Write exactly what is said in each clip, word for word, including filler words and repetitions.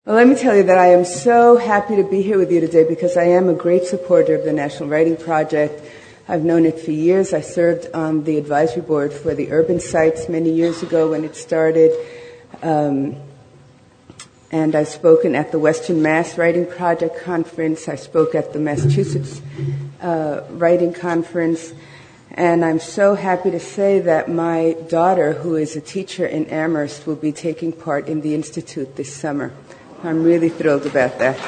Well, let me tell you that I am so happy to be here with you today because I am a great supporter of the National Writing Project. I've known it for years. I served on the advisory board for the Urban Sites many years ago when it started. Um, and I've spoken at the Western Mass Writing Project Conference. I spoke at the Massachusetts uh, Writing Conference. And I'm so happy to say that my daughter, who is a teacher in Amherst, will be taking part in the Institute this summer. I'm really thrilled about that.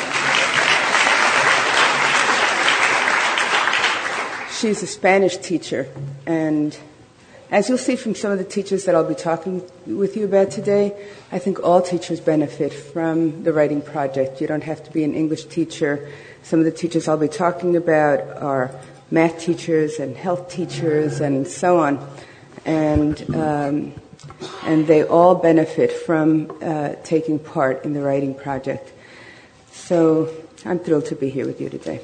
She's a Spanish teacher, and as you'll see from some of the teachers that I'll be talking with you about today, I think all teachers benefit from the Writing Project. You don't have to be an English teacher. Some of the teachers I'll be talking about are math teachers and health teachers and so on. And um, and they all benefit from uh, taking part in the Writing Project. So I'm thrilled to be here with you today.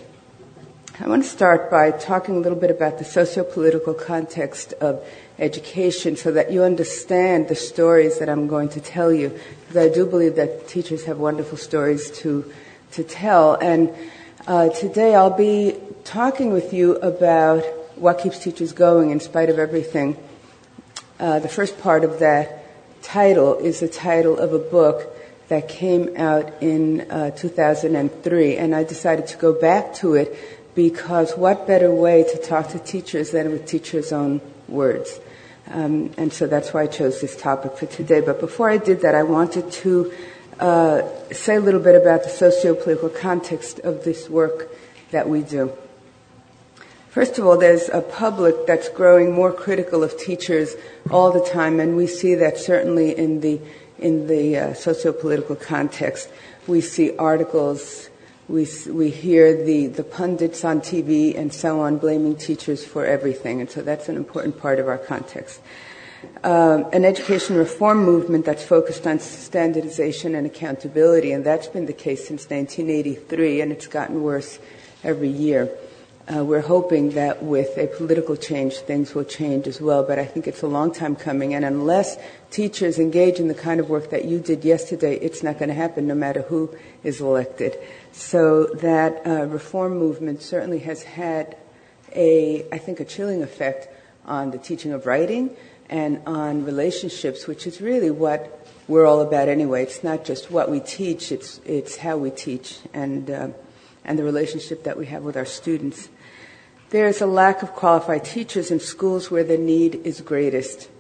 I want to start by talking a little bit about the socio-political context of education so that you understand the stories that I'm going to tell you, because I do believe that teachers have wonderful stories to to tell. And uh, today I'll be talking with you about what keeps teachers going in spite of everything. Uh, the first part of that title is the title of a book that came out in uh, two thousand three, and I decided to go back to it because what better way to talk to teachers than with teachers' own words. Um, and so that's why I chose this topic for today. But before I did that, I wanted to uh, say a little bit about the socio-political context of this work that we do. First of all, there's a public that's growing more critical of teachers all the time, and we see that certainly in the in the uh, socio-political context. We see articles, we we hear the, the pundits on T V and so on blaming teachers for everything, and so that's an important part of our context. Um, an education reform movement that's focused on standardization and accountability, and that's been the case since nineteen eighty-three, and it's gotten worse every year. Uh, we're hoping that with a political change, things will change as well, but I think it's a long time coming, and unless teachers engage in the kind of work that you did yesterday, it's not going to happen no matter who is elected. So that uh, reform movement certainly has had a, I think, a chilling effect on the teaching of writing and on relationships, which is really what we're all about anyway. It's not just what we teach, it's it's how we teach and uh, and the relationship that we have with our students. There's a lack of qualified teachers in schools where the need is greatest.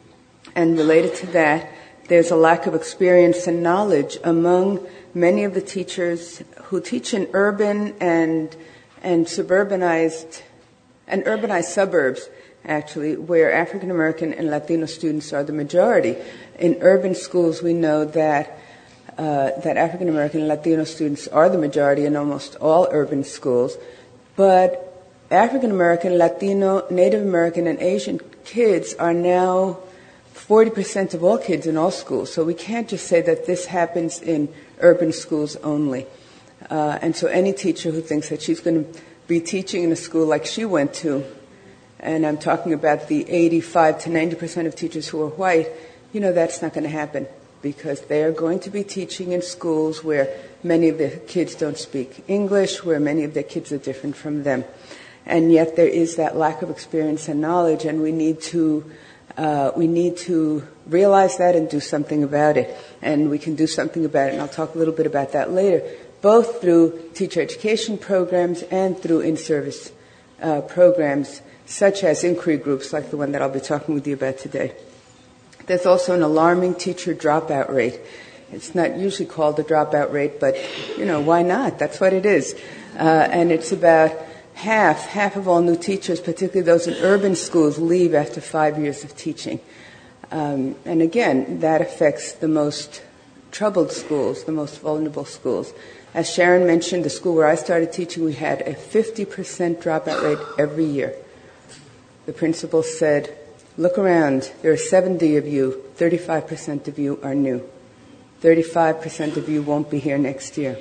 And related to that, there's a lack of experience and knowledge among many of the teachers who teach in urban and and suburbanized and urbanized suburbs, actually, where African American and Latino students are the majority. In urban schools, we know that uh, that African American and Latino students are the majority in almost all urban schools, but African American, Latino, Native American, and Asian kids are now forty percent of all kids in all schools. So we can't just say that this happens in urban schools only. Uh, and so any teacher who thinks that she's going to be teaching in a school like she went to, and I'm talking about the eighty-five to ninety percent of teachers who are white, you know that's not going to happen because they are going to be teaching in schools where many of the kids don't speak English, where many of their kids are different from them. And yet there is that lack of experience and knowledge, and we need to uh, we need to realize that and do something about it. And we can do something about it, and I'll talk a little bit about that later, both through teacher education programs and through in-service uh, programs, such as inquiry groups like the one that I'll be talking with you about today. There's also an alarming teacher dropout rate. It's not usually called a dropout rate, but, you know, why not? That's what it is. Uh, and it's about Half, half of all new teachers, particularly those in urban schools, leave after five years of teaching. Um, and again, that affects the most troubled schools, the most vulnerable schools. As Sharon mentioned, the school where I started teaching, we had a fifty percent dropout rate every year. The principal said, look around, there are seventy of you, thirty-five percent of you are new. thirty-five percent of you won't be here next year.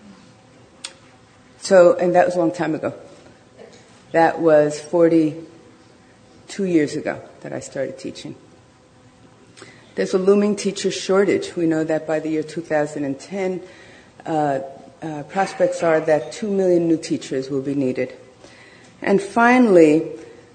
So, and that was a long time ago. That was forty-two years ago that I started teaching. There's a looming teacher shortage. We know that by the year two thousand ten, uh, uh, prospects are that two million new teachers will be needed. And finally,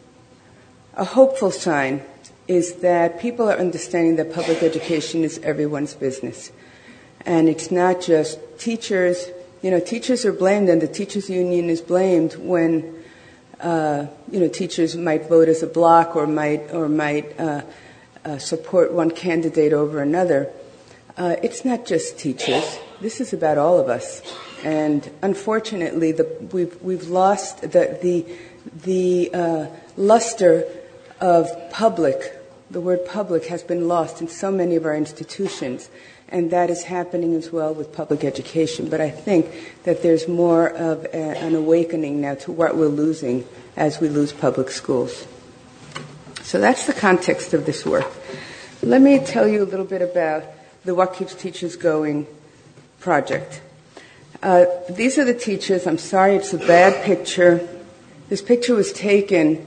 a hopeful sign is that people are understanding that public education is everyone's business. And it's not just teachers. You know, teachers are blamed, and the teachers' union is blamed when, uh, you know, teachers might vote as a bloc or might or might uh, uh, support one candidate over another. Uh, it's not just teachers. This is about all of us. And unfortunately, the, we've we've lost the the the uh, luster of public. The word public has been lost in so many of our institutions. And that is happening as well with public education. But I think that there's more of a, an awakening now to what we're losing as we lose public schools. So that's the context of this work. Let me tell you a little bit about the What Keeps Teachers Going project. Uh, these are the teachers. I'm sorry, it's a bad picture. This picture was taken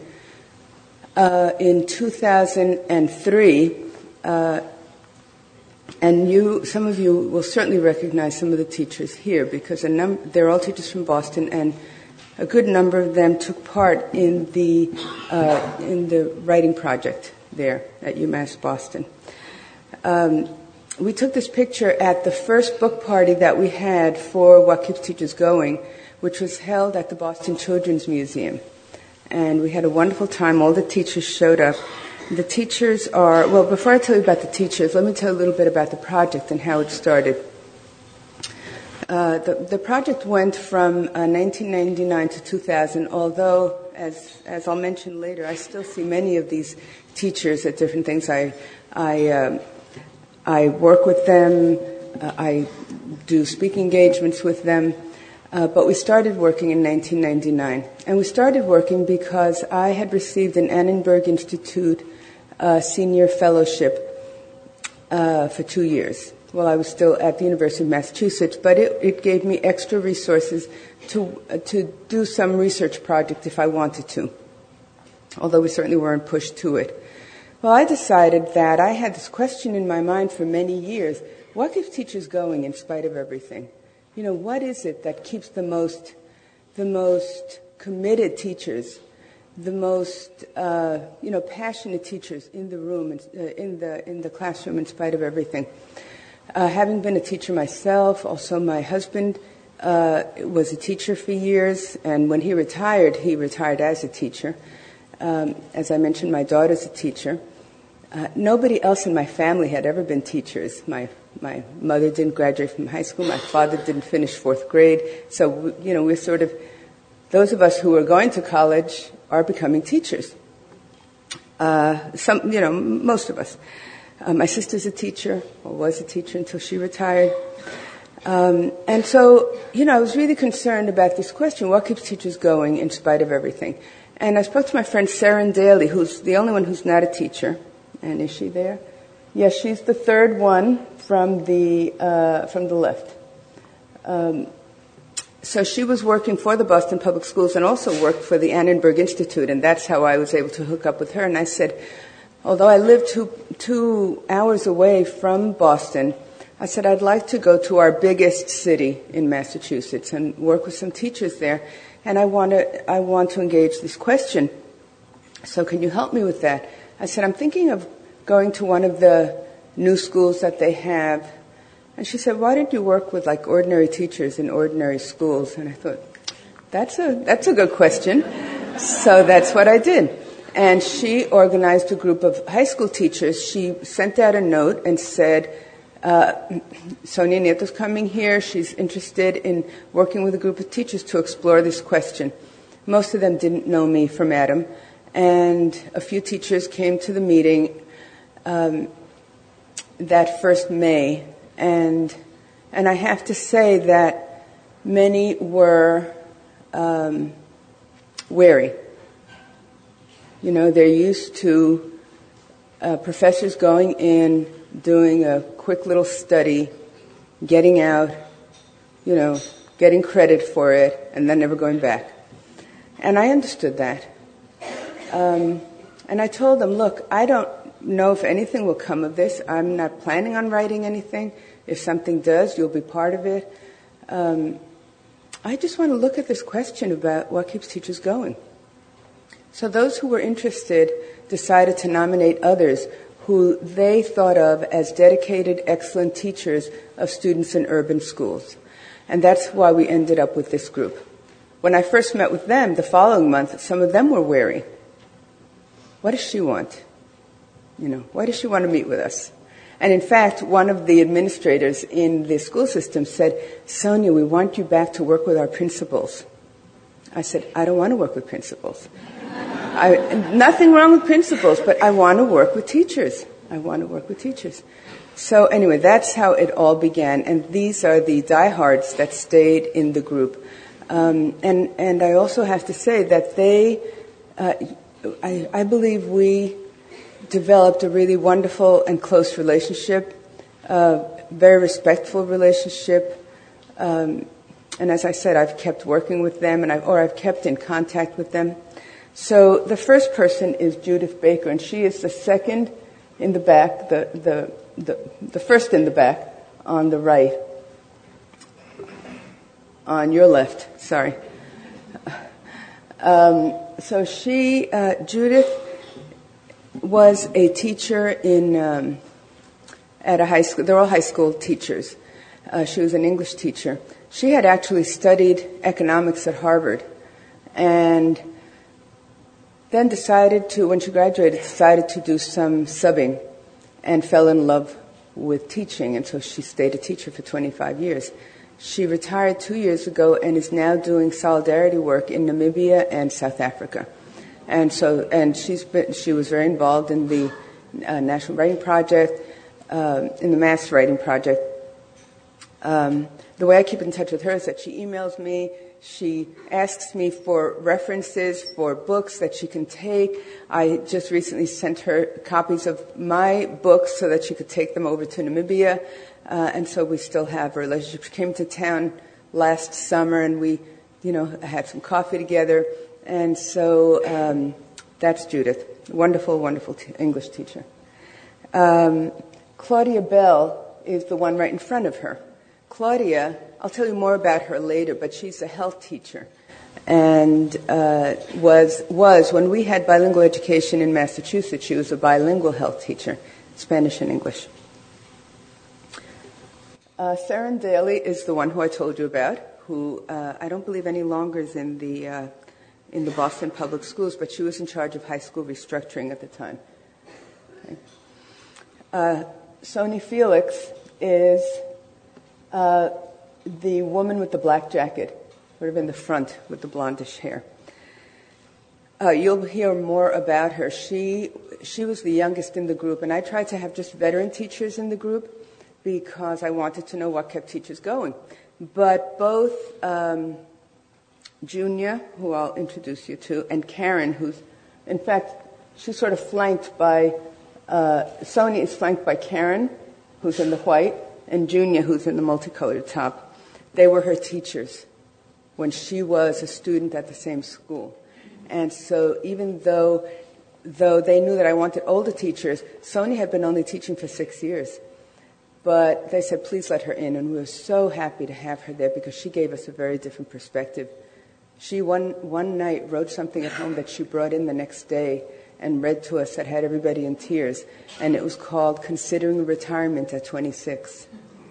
uh, in two thousand three. Uh, And you, some of you will certainly recognize some of the teachers here because a num- they're all teachers from Boston, and a good number of them took part in the uh, in the writing project there at UMass Boston. Um, we took this picture at the first book party that we had for What Keeps Teachers Going, which was held at the Boston Children's Museum, and we had a wonderful time. All the teachers showed up. The teachers are, well, before I tell you about the teachers, let me tell you a little bit about the project and how it started. Uh, the, the project went from uh, nineteen ninety-nine to two thousand, although, as as I'll mention later, I still see many of these teachers at different things. I, I, uh, I work with them, uh, I do speaking engagements with them, uh, but we started working in nineteen ninety-nine. And we started working because I had received an Annenberg Institute Uh, senior fellowship uh, for two years while I was still at the University of Massachusetts, but it, it gave me extra resources to uh, to do some research project if I wanted to, although we certainly weren't pushed to it. Well, I decided that I had this question in my mind for many years: what keeps teachers going in spite of everything? You know, what is it that keeps the most the most committed teachers, the most, uh, you know, passionate teachers in the room, uh, in the in the classroom, in spite of everything. Uh, having been a teacher myself, also my husband uh, was a teacher for years, and when he retired, he retired as a teacher. Um, as I mentioned, my daughter's a teacher. Uh, nobody else in my family had ever been teachers. My my mother didn't graduate from high school. My father didn't finish fourth grade. So, you know, we're sort of, those of us who are going to college are becoming teachers. Uh, some, you know, most of us. Uh, my sister's a teacher, or was a teacher until she retired. Um, and so, you know, I was really concerned about this question: what keeps teachers going in spite of everything? And I spoke to my friend Saren Daly, who's the only one who's not a teacher. And is she there? Yes, she's the third one from the uh, from the left. Um, So she was working for the Boston Public Schools and also worked for the Annenberg Institute, and that's how I was able to hook up with her. And I said, although I live two, two hours away from Boston, I said, I'd like to go to our biggest city in Massachusetts and work with some teachers there, and I want to, I want to engage this question. So can you help me with that? I said, I'm thinking of going to one of the new schools that they have. And she said, why don't you work with like ordinary teachers in ordinary schools? And I thought, that's a that's a good question. So that's what I did. And she organized a group of high school teachers. She sent out a note and said, uh, Sonia Nieto's coming here. She's interested in working with a group of teachers to explore this question. Most of them didn't know me from Adam. And a few teachers came to the meeting um, that first May. And and I have to say that many were um, wary. You know, they're used to uh, professors going in, doing a quick little study, getting out, you know, getting credit for it, and then never going back. And I understood that. Um, and I told them, look, I don't know if anything will come of this. I'm not planning on writing anything. If something does, you'll be part of it. Um, I just want to look at this question about what keeps teachers going. So those who were interested decided to nominate others who they thought of as dedicated, excellent teachers of students in urban schools. And that's why we ended up with this group. When I first met with them the following month, some of them were wary. What does she want? You know, why does she want to meet with us? And in fact, one of the administrators in the school system said, Sonia, we want you back to work with our principals. I said, I don't want to work with principals. I, nothing wrong with principals, but I want to work with teachers. I want to work with teachers. So anyway, that's how it all began. And these are the diehards that stayed in the group. Um, and, and I also have to say that they, uh, I, I believe we developed a really wonderful and close relationship, a very respectful relationship. Um, and as I said, I've kept working with them, and I, or I've kept in contact with them. So the first person is Judith Baker, and she is the second in the back, the, the, the, the first in the back on the right. On your left, sorry. Um, so she, uh, Judith, was a teacher in um, at a high school. They're all high school teachers. Uh, she was an English teacher. She had actually studied economics at Harvard, and then decided to, when she graduated, decided to do some subbing, and fell in love with teaching, and so she stayed a teacher for twenty-five years. She retired two years ago and is now doing solidarity work in Namibia and South Africa. And so, and she's been, she was very involved in the uh, National Writing Project, uh, in the Mass Writing Project. Um, the way I keep in touch with her is that she emails me, she asks me for references for books that she can take. I just recently sent her copies of my books so that she could take them over to Namibia. Uh, and so we still have a relationship. She came to town last summer, and we, you know, had some coffee together. And so um, that's Judith, wonderful, wonderful t- English teacher. Um, Claudia Bell is the one right in front of her. Claudia, I'll tell you more about her later, but she's a health teacher, and uh, was was when we had bilingual education in Massachusetts. She was a bilingual health teacher, Spanish and English. Uh, Saren Daly is the one who I told you about, who uh, I don't believe any longer is in the uh, in the Boston Public Schools, but she was in charge of high school restructuring at the time. Okay. Uh, Sony Felix is uh, the woman with the black jacket, sort of in the front with the blondish hair. Uh, you'll hear more about her. She she was the youngest in the group, and I tried to have just veteran teachers in the group because I wanted to know what kept teachers going. But both um, Junia, who I'll introduce you to, and Karen, who's, in fact, she's sort of flanked by, uh, Sony is flanked by Karen, who's in the white, and Junia, who's in the multicolored top. They were her teachers when she was a student at the same school. And so even though though they knew that I wanted older teachers, Sony had been only teaching for six years. But they said, please let her in, and we were so happy to have her there because she gave us a very different perspective. She, one, one night, wrote something at home that she brought in the next day and read to us that had everybody in tears, and it was called Considering Retirement at twenty-six.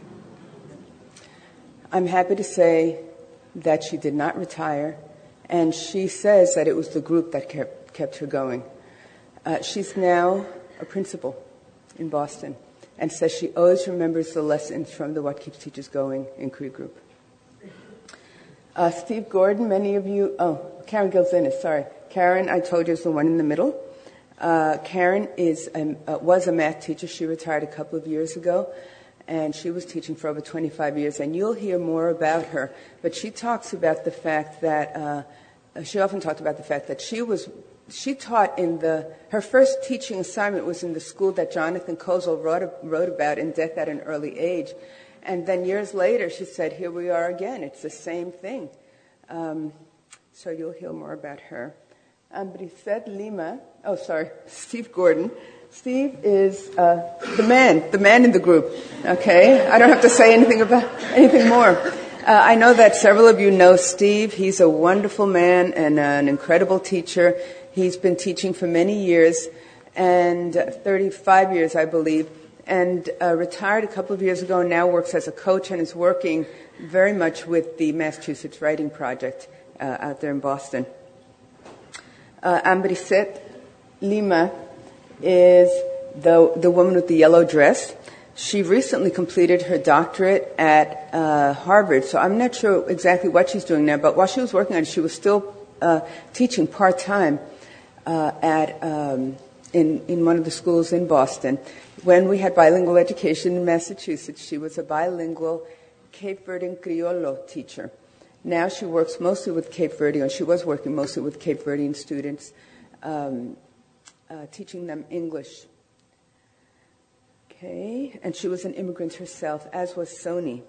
I'm happy to say that she did not retire, and she says that it was the group that kept, kept her going. Uh, she's now a principal in Boston, and says she always remembers the lessons from the What Keeps Teachers Going inquiry group. Uh, Steve Gordon, many of you, oh, Karen Gilzinis, sorry. Karen, I told you, is the one in the middle. Uh, Karen is a, uh, was a math teacher. She retired a couple of years ago, and she was teaching for over twenty-five years, and you'll hear more about her. But she talks about the fact that, uh, she often talked about the fact that she was She taught in the, her first teaching assignment was in the school that Jonathan Kozol wrote, wrote about in Death at an Early Age. And then years later, she said, here we are again. It's the same thing. Um, so you'll hear more about her. Um, Brissette Lima, oh, sorry, Steve Gordon. Steve is uh, the man, the man in the group, okay? I don't have to say anything about anything more. Uh, I know that several of you know Steve. He's a wonderful man and an incredible teacher. He's been teaching for many years, and uh, thirty-five years, I believe, and uh, retired a couple of years ago, and now works as a coach and is working very much with the Massachusetts Writing Project uh, out there in Boston. Uh, Ambriset Lima is the the woman with the yellow dress. She recently completed her doctorate at uh, Harvard, so I'm not sure exactly what she's doing now, but while she was working on it, she was still uh, teaching part-time uh, at um, in, in one of the schools in Boston. When we had bilingual education in Massachusetts, she was a bilingual Cape Verdean Criollo teacher. Now she works mostly with Cape Verdean, she was working mostly with Cape Verdean students, um, uh, teaching them English. Okay, and she was an immigrant herself, as was Sony.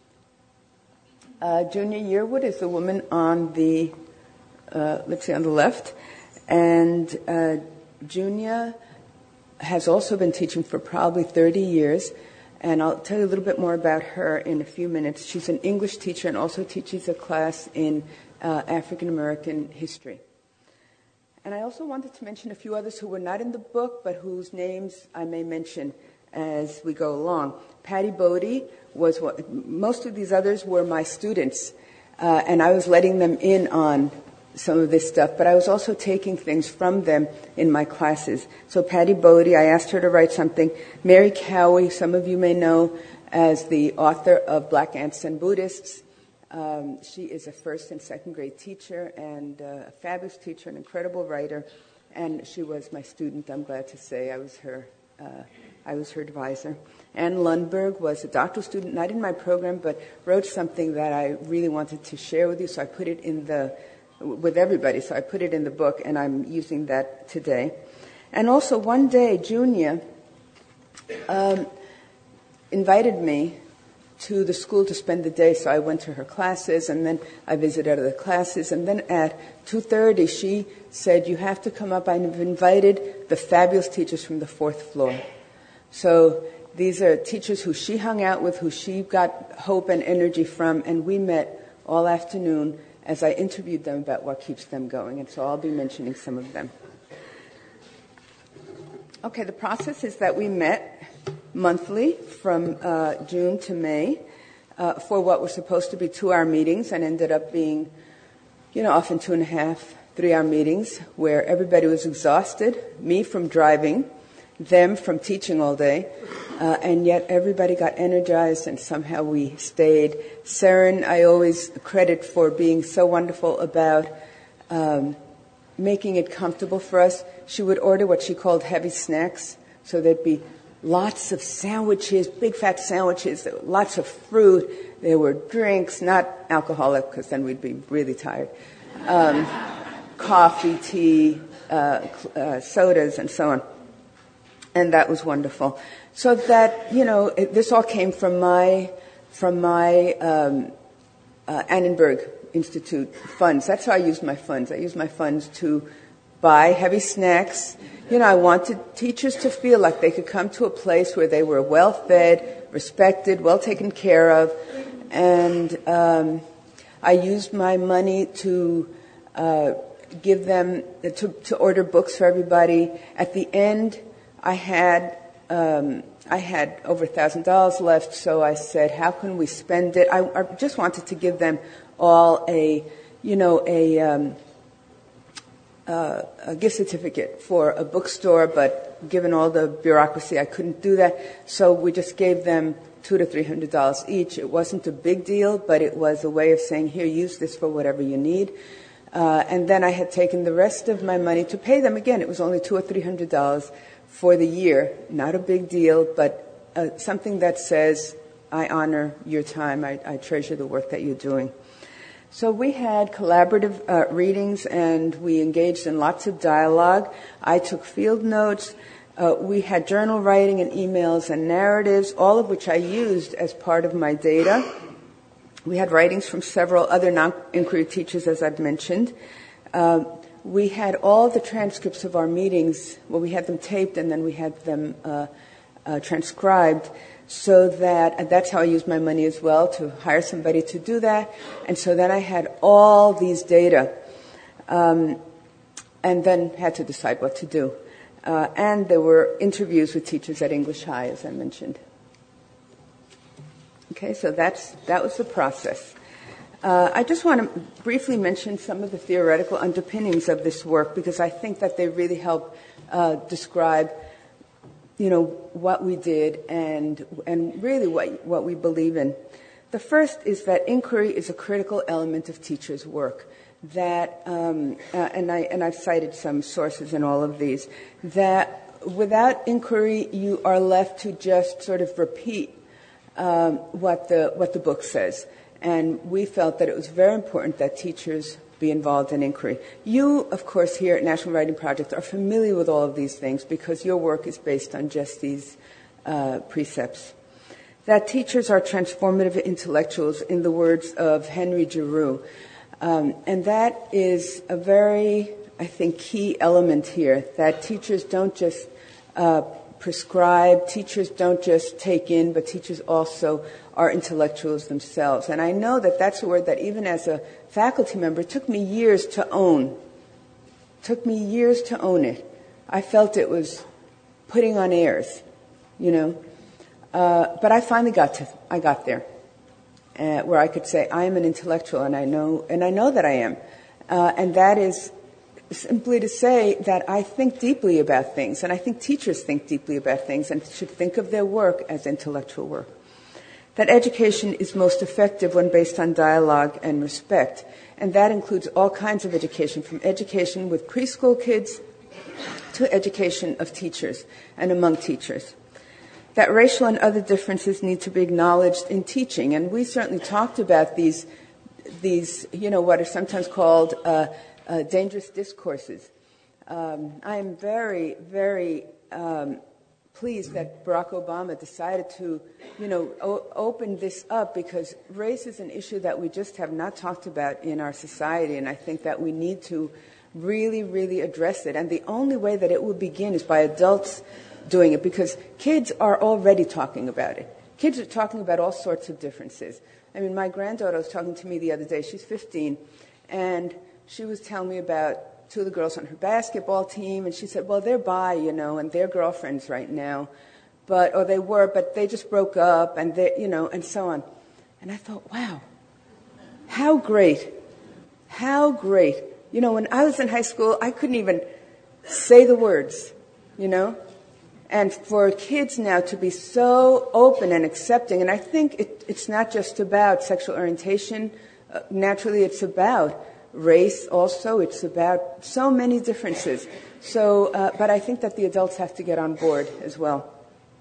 Uh, Junia Yearwood is the woman on the, uh, let's see, on the left. And uh, Junia has also been teaching for probably thirty years. And I'll tell you a little bit more about her in a few minutes. She's an English teacher and also teaches a class in uh, African American history. And I also wanted to mention a few others who were not in the book, but whose names I may mention as we go along. Patty Bodie was what, most of these others were my students, uh, and I was letting them in on some of this stuff, but I was also taking things from them in my classes. So Patty Bodie, I asked her to write something. Mary Cowie, some of you may know as the author of Black Ants and Buddhists. Um, she is a first and second grade teacher and uh, a fabulous teacher, an incredible writer, and she was my student, I'm glad to say. I was her uh, I was her advisor. Anne Lundberg was a doctoral student, not in my program, but wrote something that I really wanted to share with you, so I put it in the with everybody, so I put it in the book, and I'm using that today. And also one day, Junia um, invited me to the school to spend the day, so I went to her classes, and then I visited other classes, and then at two thirty, she said, you have to come up. I've invited the fabulous teachers from the fourth floor. So these are teachers who she hung out with, who she got hope and energy from, and we met all afternoon as I interviewed them about what keeps them going, and so I'll be mentioning some of them. Okay, the process is that we met monthly from uh, June to May uh, for what were supposed to be two-hour meetings and ended up being, you know, often two and a half, three-hour meetings where everybody was exhausted, me from driving, them from teaching all day, uh, and yet everybody got energized and somehow we stayed. Saren, I always credit for being so wonderful about um, making it comfortable for us. She would order what she called heavy snacks, so there'd be lots of sandwiches, big fat sandwiches, lots of fruit. There were drinks, not alcoholic, because then we'd be really tired. Um, coffee, tea, uh, uh, sodas, and so on. And that was wonderful. So that, you know, it, this all came from my, from my um, uh, Annenberg Institute funds. That's how I used my funds. I used my funds to buy heavy snacks. You know, I wanted teachers to feel like they could come to a place where they were well-fed, respected, well taken care of. And um, I used my money to uh, give them, to, to order books for everybody. At the end, I had um, I had over a thousand dollars left, so I said, "How can we spend it?" I, I just wanted to give them all a, you know, a, um, uh, a gift certificate for a bookstore. But given all the bureaucracy, I couldn't do that. So we just gave them two to three hundred dollars each. It wasn't a big deal, but it was a way of saying, "Here, use this for whatever you need." Uh, and then I had taken the rest of my money to pay them. Again, it was only two or three hundred dollars. For the year, not a big deal, but uh, something that says, I honor your time, I, I treasure the work that you're doing. So we had collaborative uh, readings, and we engaged in lots of dialogue. I took field notes. Uh, we had journal writing and emails and narratives, all of which I used as part of my data. We had writings from several other non-inquiry teachers, as I've mentioned. Uh, we had all the transcripts of our meetings. Well, we had them taped and then we had them uh, uh, transcribed, so that and that's how I used my money as well, to hire somebody to do that. And so then I had all these data, um, and then had to decide what to do. Uh, and there were interviews with teachers at English High, as I mentioned. Okay, so that's that was the process. Uh, I just want to briefly mention some of the theoretical underpinnings of this work, because I think that they really help uh, describe, you know, what we did and and really what what we believe in. The first is that inquiry is a critical element of teachers' work. That um, uh, and I and I've cited some sources in all of these. That without inquiry, you are left to just sort of repeat um, what the what the book says. And we felt that it was very important that teachers be involved in inquiry. You, of course, here at National Writing Project are familiar with all of these things because your work is based on just these uh, precepts. That teachers are transformative intellectuals, in the words of Henry Giroux. Um, and that is a very, I think, key element here, that teachers don't just uh, prescribe, teachers don't just take in, but teachers also are intellectuals themselves. And I know that that's a word that even as a faculty member, it took me years to own. It took me years to own it. I felt it was putting on airs, you know. Uh, but I finally got to, I got there, uh, where I could say, I am an intellectual, and I know, and I know that I am. Uh, and that is simply to say that I think deeply about things, and I think teachers think deeply about things and should think of their work as intellectual work. That education is most effective when based on dialogue and respect, and that includes all kinds of education, from education with preschool kids to education of teachers and among teachers. That racial and other differences need to be acknowledged in teaching, and we certainly talked about these, these, you know, what are sometimes called uh, uh, dangerous discourses. Um, I am very, very um, pleased that Barack Obama decided to, you know, o- open this up, because race is an issue that we just have not talked about in our society, and I think that we need to really, really address it. And the only way that it will begin is by adults doing it, because kids are already talking about it. Kids are talking about all sorts of differences. I mean, my granddaughter was talking to me the other day. She's fifteen, and she was telling me about two of the girls on her basketball team, and she said, well, they're bi, you know, and they're girlfriends right now, but, or they were, but they just broke up, and they, you know, and so on. And I thought, wow, how great, how great. You know, when I was in high school, I couldn't even say the words, you know, and for kids now to be so open and accepting, and I think it, it's not just about sexual orientation. Uh, naturally, it's about race also. It's about so many differences. So, uh, but I think that the adults have to get on board as well.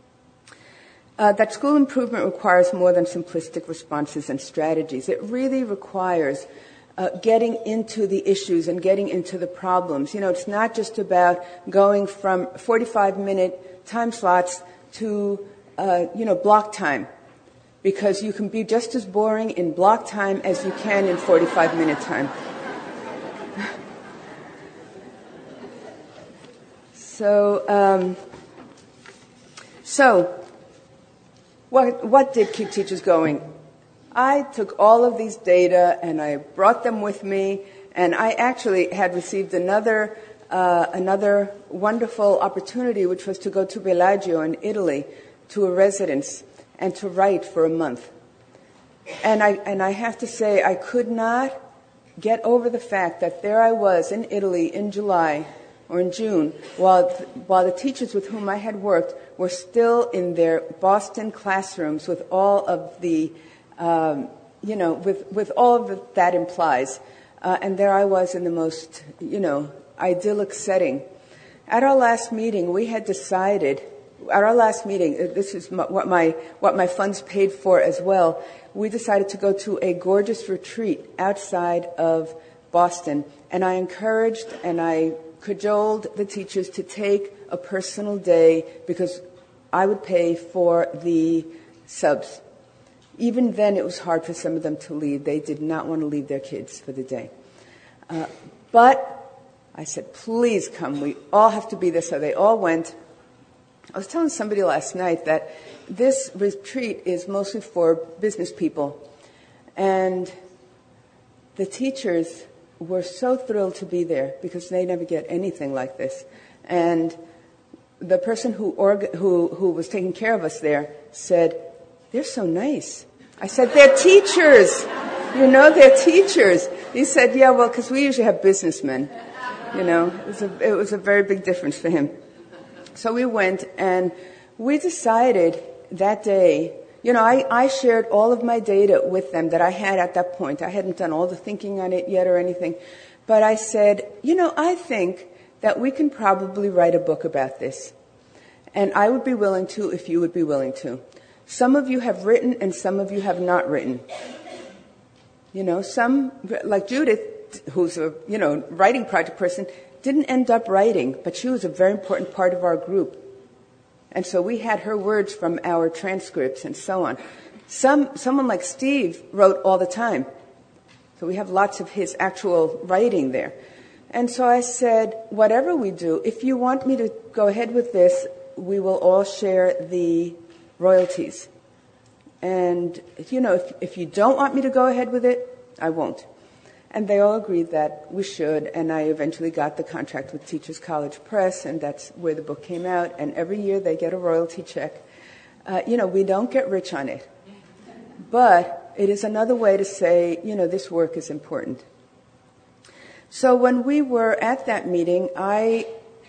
Uh, that school improvement requires more than simplistic responses and strategies. It really requires uh, getting into the issues and getting into the problems. You know, it's not just about going from forty-five minute time slots to, uh, you know, block time, because you can be just as boring in block time as you can in forty-five minute time. So, um, so what, what did keep teachers going? I took all of these data and I brought them with me, and I actually had received another uh, another wonderful opportunity, which was to go to Bellagio in Italy to a residence and to write for a month. And I and I have to say, I could not get over the fact that there I was in Italy in July or in June, while while the teachers with whom I had worked were still in their Boston classrooms with all of the, um, you know, with with all of the, that implies, uh, and there I was in the most, you know, idyllic setting. At our last meeting, we had decided. At our last meeting, this is what my what my funds paid for as well. We decided to go to a gorgeous retreat outside of Boston, and I encouraged and I cajoled the teachers to take a personal day, because I would pay for the subs. Even then, it was hard for some of them to leave. They did not want to leave their kids for the day. Uh, but I said, please come. We all have to be there. So they all went. I was telling somebody last night that this retreat is mostly for business people. And the teachers were so thrilled to be there because they never get anything like this. And the person who orga- who who was taking care of us there said, they're so nice. I said, they're teachers. You know, they're teachers. He said, yeah, well, because we usually have businessmen. You know, it was, a, it was a very big difference for him. So we went, and we decided that day, you know, I, I shared all of my data with them that I had at that point. I hadn't done all the thinking on it yet or anything. But I said, you know, I think that we can probably write a book about this. And I would be willing to if you would be willing to. Some of you have written and some of you have not written. You know, some, like Judith, who's a, you know, writing project person, didn't end up writing, but she was a very important part of our group. And so we had her words from our transcripts and so on. Some, someone like Steve wrote all the time. So we have lots of his actual writing there. And so I said, whatever we do, if you want me to go ahead with this, we will all share the royalties. And, you know, if, if you don't want me to go ahead with it, I won't. And they all agreed that we should, and I eventually got the contract with Teachers College Press, and that's where the book came out. And every year they get a royalty check. Uh, you know, we don't get rich on it. But it is another way to say, you know, this work is important. So when we were at that meeting, I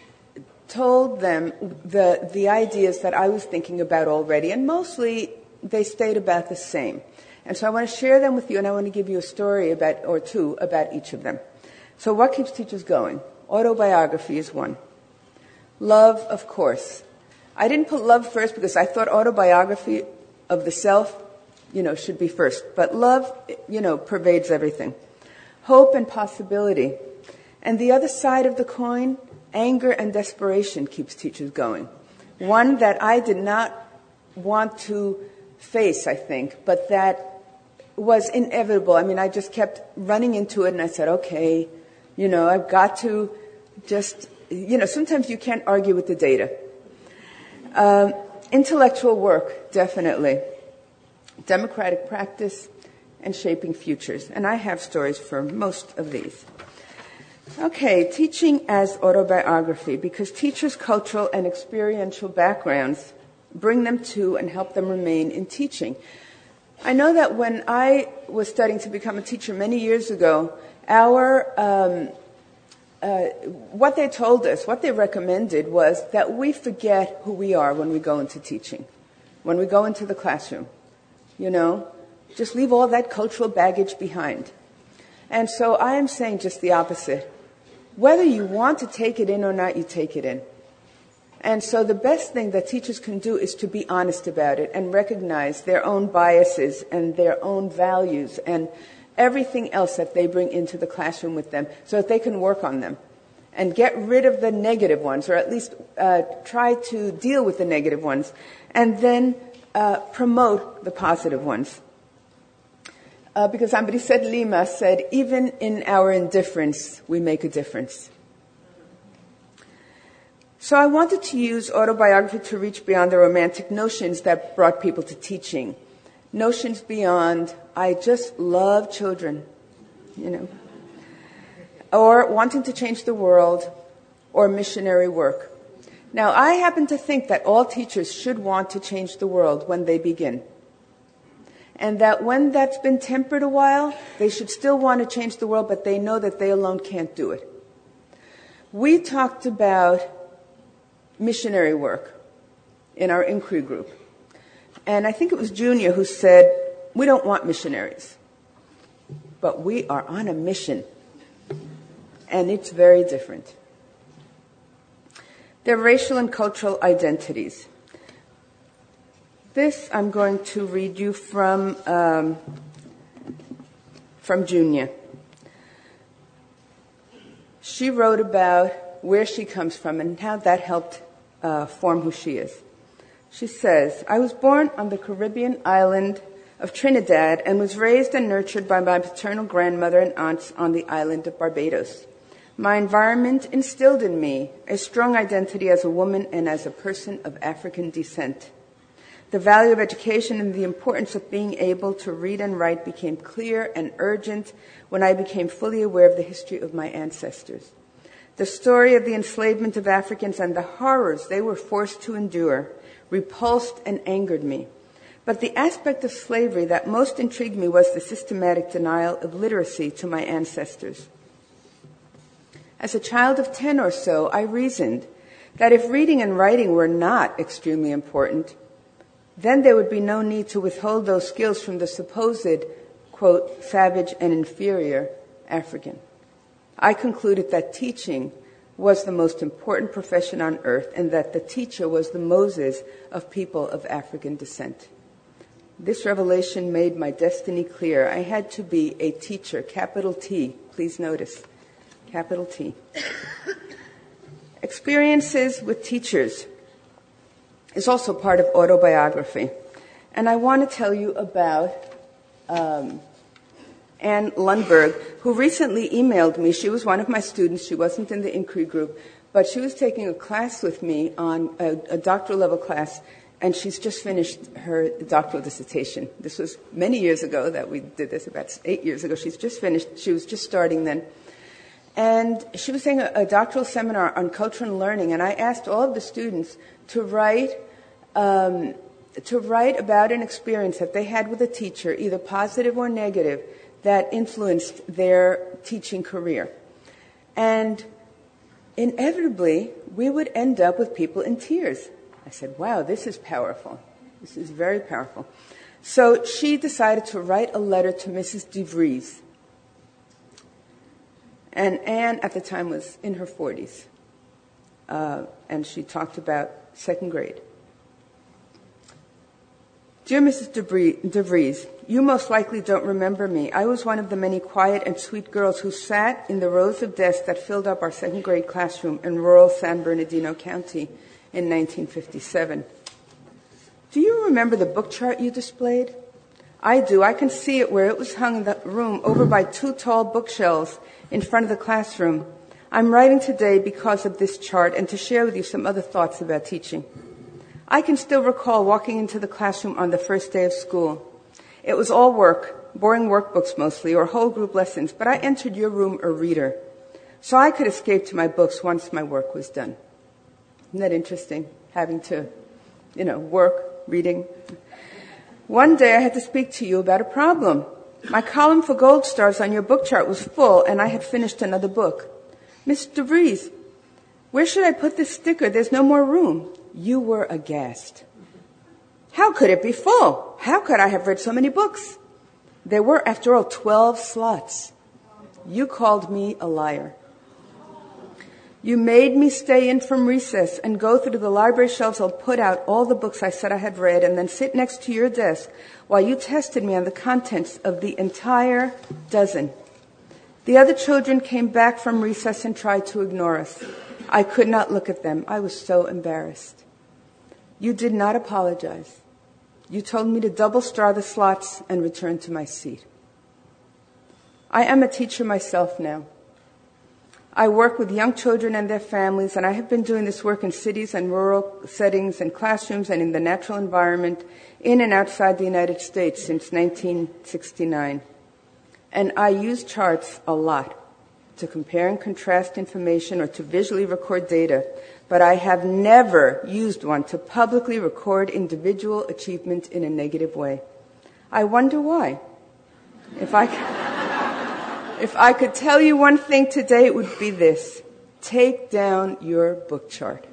told them the the ideas that I was thinking about already, and mostly they stayed about the same. And so I want to share them with you, and I want to give you a story about or two about each of them. So what keeps teachers going? Autobiography is one. Love, of course. I didn't put love first because I thought autobiography of the self, you know, should be first. But love, you know, pervades everything. Hope and possibility. And the other side of the coin, anger and desperation keeps teachers going. One that I did not want to face, I think, but that was inevitable. I mean, I just kept running into it, and I said, okay, you know, I've got to just, you know, sometimes you can't argue with the data. Um, intellectual work, definitely. Democratic practice and shaping futures. And I have stories for most of these. Okay, teaching as autobiography, because teachers' cultural and experiential backgrounds bring them to and help them remain in teaching. I know that when I was studying to become a teacher many years ago, our um, uh, what they told us, what they recommended was that we forget who we are when we go into teaching, when we go into the classroom. You know, just leave all that cultural baggage behind. And so I am saying just the opposite. Whether you want to take it in or not, you take it in. And so the best thing that teachers can do is to be honest about it and recognize their own biases and their own values and everything else that they bring into the classroom with them so that they can work on them and get rid of the negative ones, or at least uh, try to deal with the negative ones, and then uh, promote the positive ones. Uh, because somebody said, Lima said, even in our indifference, we make a difference. So I wanted to use autobiography to reach beyond the romantic notions that brought people to teaching. Notions beyond, I just love children, you know, or wanting to change the world, or missionary work. Now, I happen to think that all teachers should want to change the world when they begin. And that when that's been tempered a while, they should still want to change the world, but they know that they alone can't do it. We talked about missionary work in our inquiry group. And I think it was Junior who said, we don't want missionaries, but we are on a mission. And it's very different. Their racial and cultural identities. This I'm going to read you from um, from Junior. She wrote about where she comes from and how that helped uh, form who she is. She says, I was born on the Caribbean island of Trinidad and was raised and nurtured by my paternal grandmother and aunts on the island of Barbados. My environment instilled in me a strong identity as a woman and as a person of African descent. The value of education and the importance of being able to read and write became clear and urgent when I became fully aware of the history of my ancestors. The story of the enslavement of Africans and the horrors they were forced to endure repulsed and angered me. But the aspect of slavery that most intrigued me was the systematic denial of literacy to my ancestors. As a child of ten or so, I reasoned that if reading and writing were not extremely important, then there would be no need to withhold those skills from the supposed, quote, savage and inferior African. I concluded that teaching was the most important profession on earth and that the teacher was the Moses of people of African descent. This revelation made my destiny clear. I had to be a teacher, capital T, please notice, capital T. Experiences with teachers is also part of autobiography. And I want to tell you about um, Anne Lundberg, who recently emailed me. She was one of my students. She wasn't in the inquiry group, but she was taking a class with me on a, a doctoral level class, and she's just finished her doctoral dissertation. This was many years ago that we did this, about eight years ago. She's just finished. She was just starting then. And she was saying a, a doctoral seminar on culture and learning, and I asked all of the students to write um, to write about an experience that they had with a teacher, either positive or negative, that influenced their teaching career. And inevitably, we would end up with people in tears. I said, wow, this is powerful. This is very powerful. So she decided to write a letter to Missus DeVries. And Anne, at the time, was in her forties. Uh, and she talked about second grade. Dear Missus DeVries, you most likely don't remember me. I was one of the many quiet and sweet girls who sat in the rows of desks that filled up our second grade classroom in rural San Bernardino County in nineteen fifty-seven. Do you remember the book chart you displayed? I do. I can see it where it was hung in the room over by two tall bookshelves in front of the classroom. I'm writing today because of this chart and to share with you some other thoughts about teaching. I can still recall walking into the classroom on the first day of school. It was all work, boring workbooks mostly, or whole group lessons, but I entered your room a reader, so I could escape to my books once my work was done. Isn't that interesting, having to, you know, work, reading? One day I had to speak to you about a problem. My column for gold stars on your book chart was full, and I had finished another book. Miss DeVries, where should I put this sticker? There's no more room. You were aghast. How could it be full? How could I have read so many books? There were, after all, twelve slots. You called me a liar. You made me stay in from recess and go through the library shelves and put out all the books I said I had read and then sit next to your desk while you tested me on the contents of the entire dozen. The other children came back from recess and tried to ignore us. I could not look at them. I was so embarrassed. You did not apologize. You told me to double star the slots and return to my seat. I am a teacher myself now. I work with young children and their families, and I have been doing this work in cities and rural settings and classrooms and in the natural environment in and outside the United States since nineteen sixty-nine. And I use charts a lot to compare and contrast information or to visually record data, but I have never used one to publicly record individual achievement in a negative way. I wonder why. If I could, if I could tell you one thing today, it would be this. Take down your book chart.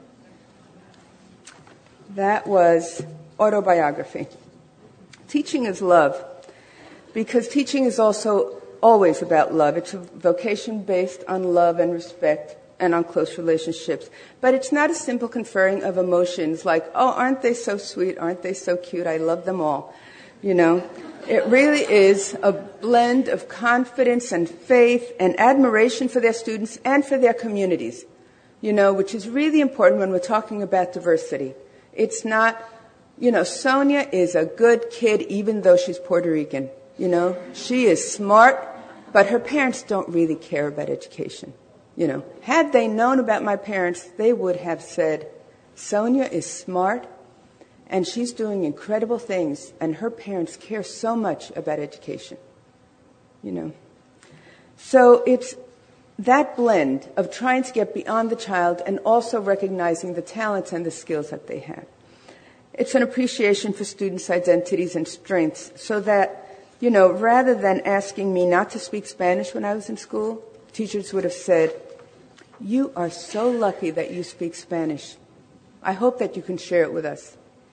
That was autobiography. Teaching is love, because teaching is also always about love. It's a vocation based on love and respect and on close relationships. But it's not a simple conferring of emotions like, oh, aren't they so sweet? Aren't they so cute? I love them all. You know, it really is a blend of confidence and faith and admiration for their students and for their communities, you know, which is really important when we're talking about diversity. It's not, you know, Sonia is a good kid even though she's Puerto Rican. You know, she is smart, but her parents don't really care about education. You know, had they known about my parents, they would have said, Sonia is smart, and she's doing incredible things, and her parents care so much about education. You know. So it's that blend of trying to get beyond the child and also recognizing the talents and the skills that they have. It's an appreciation for students' identities and strengths so that, you know, rather than asking me not to speak Spanish when I was in school, teachers would have said, you are so lucky that you speak Spanish. I hope that you can share it with us.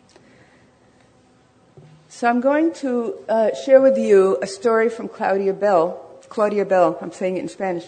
So I'm going to uh, share with you a story from Claudia Bell. Claudia Bell, I'm saying it in Spanish.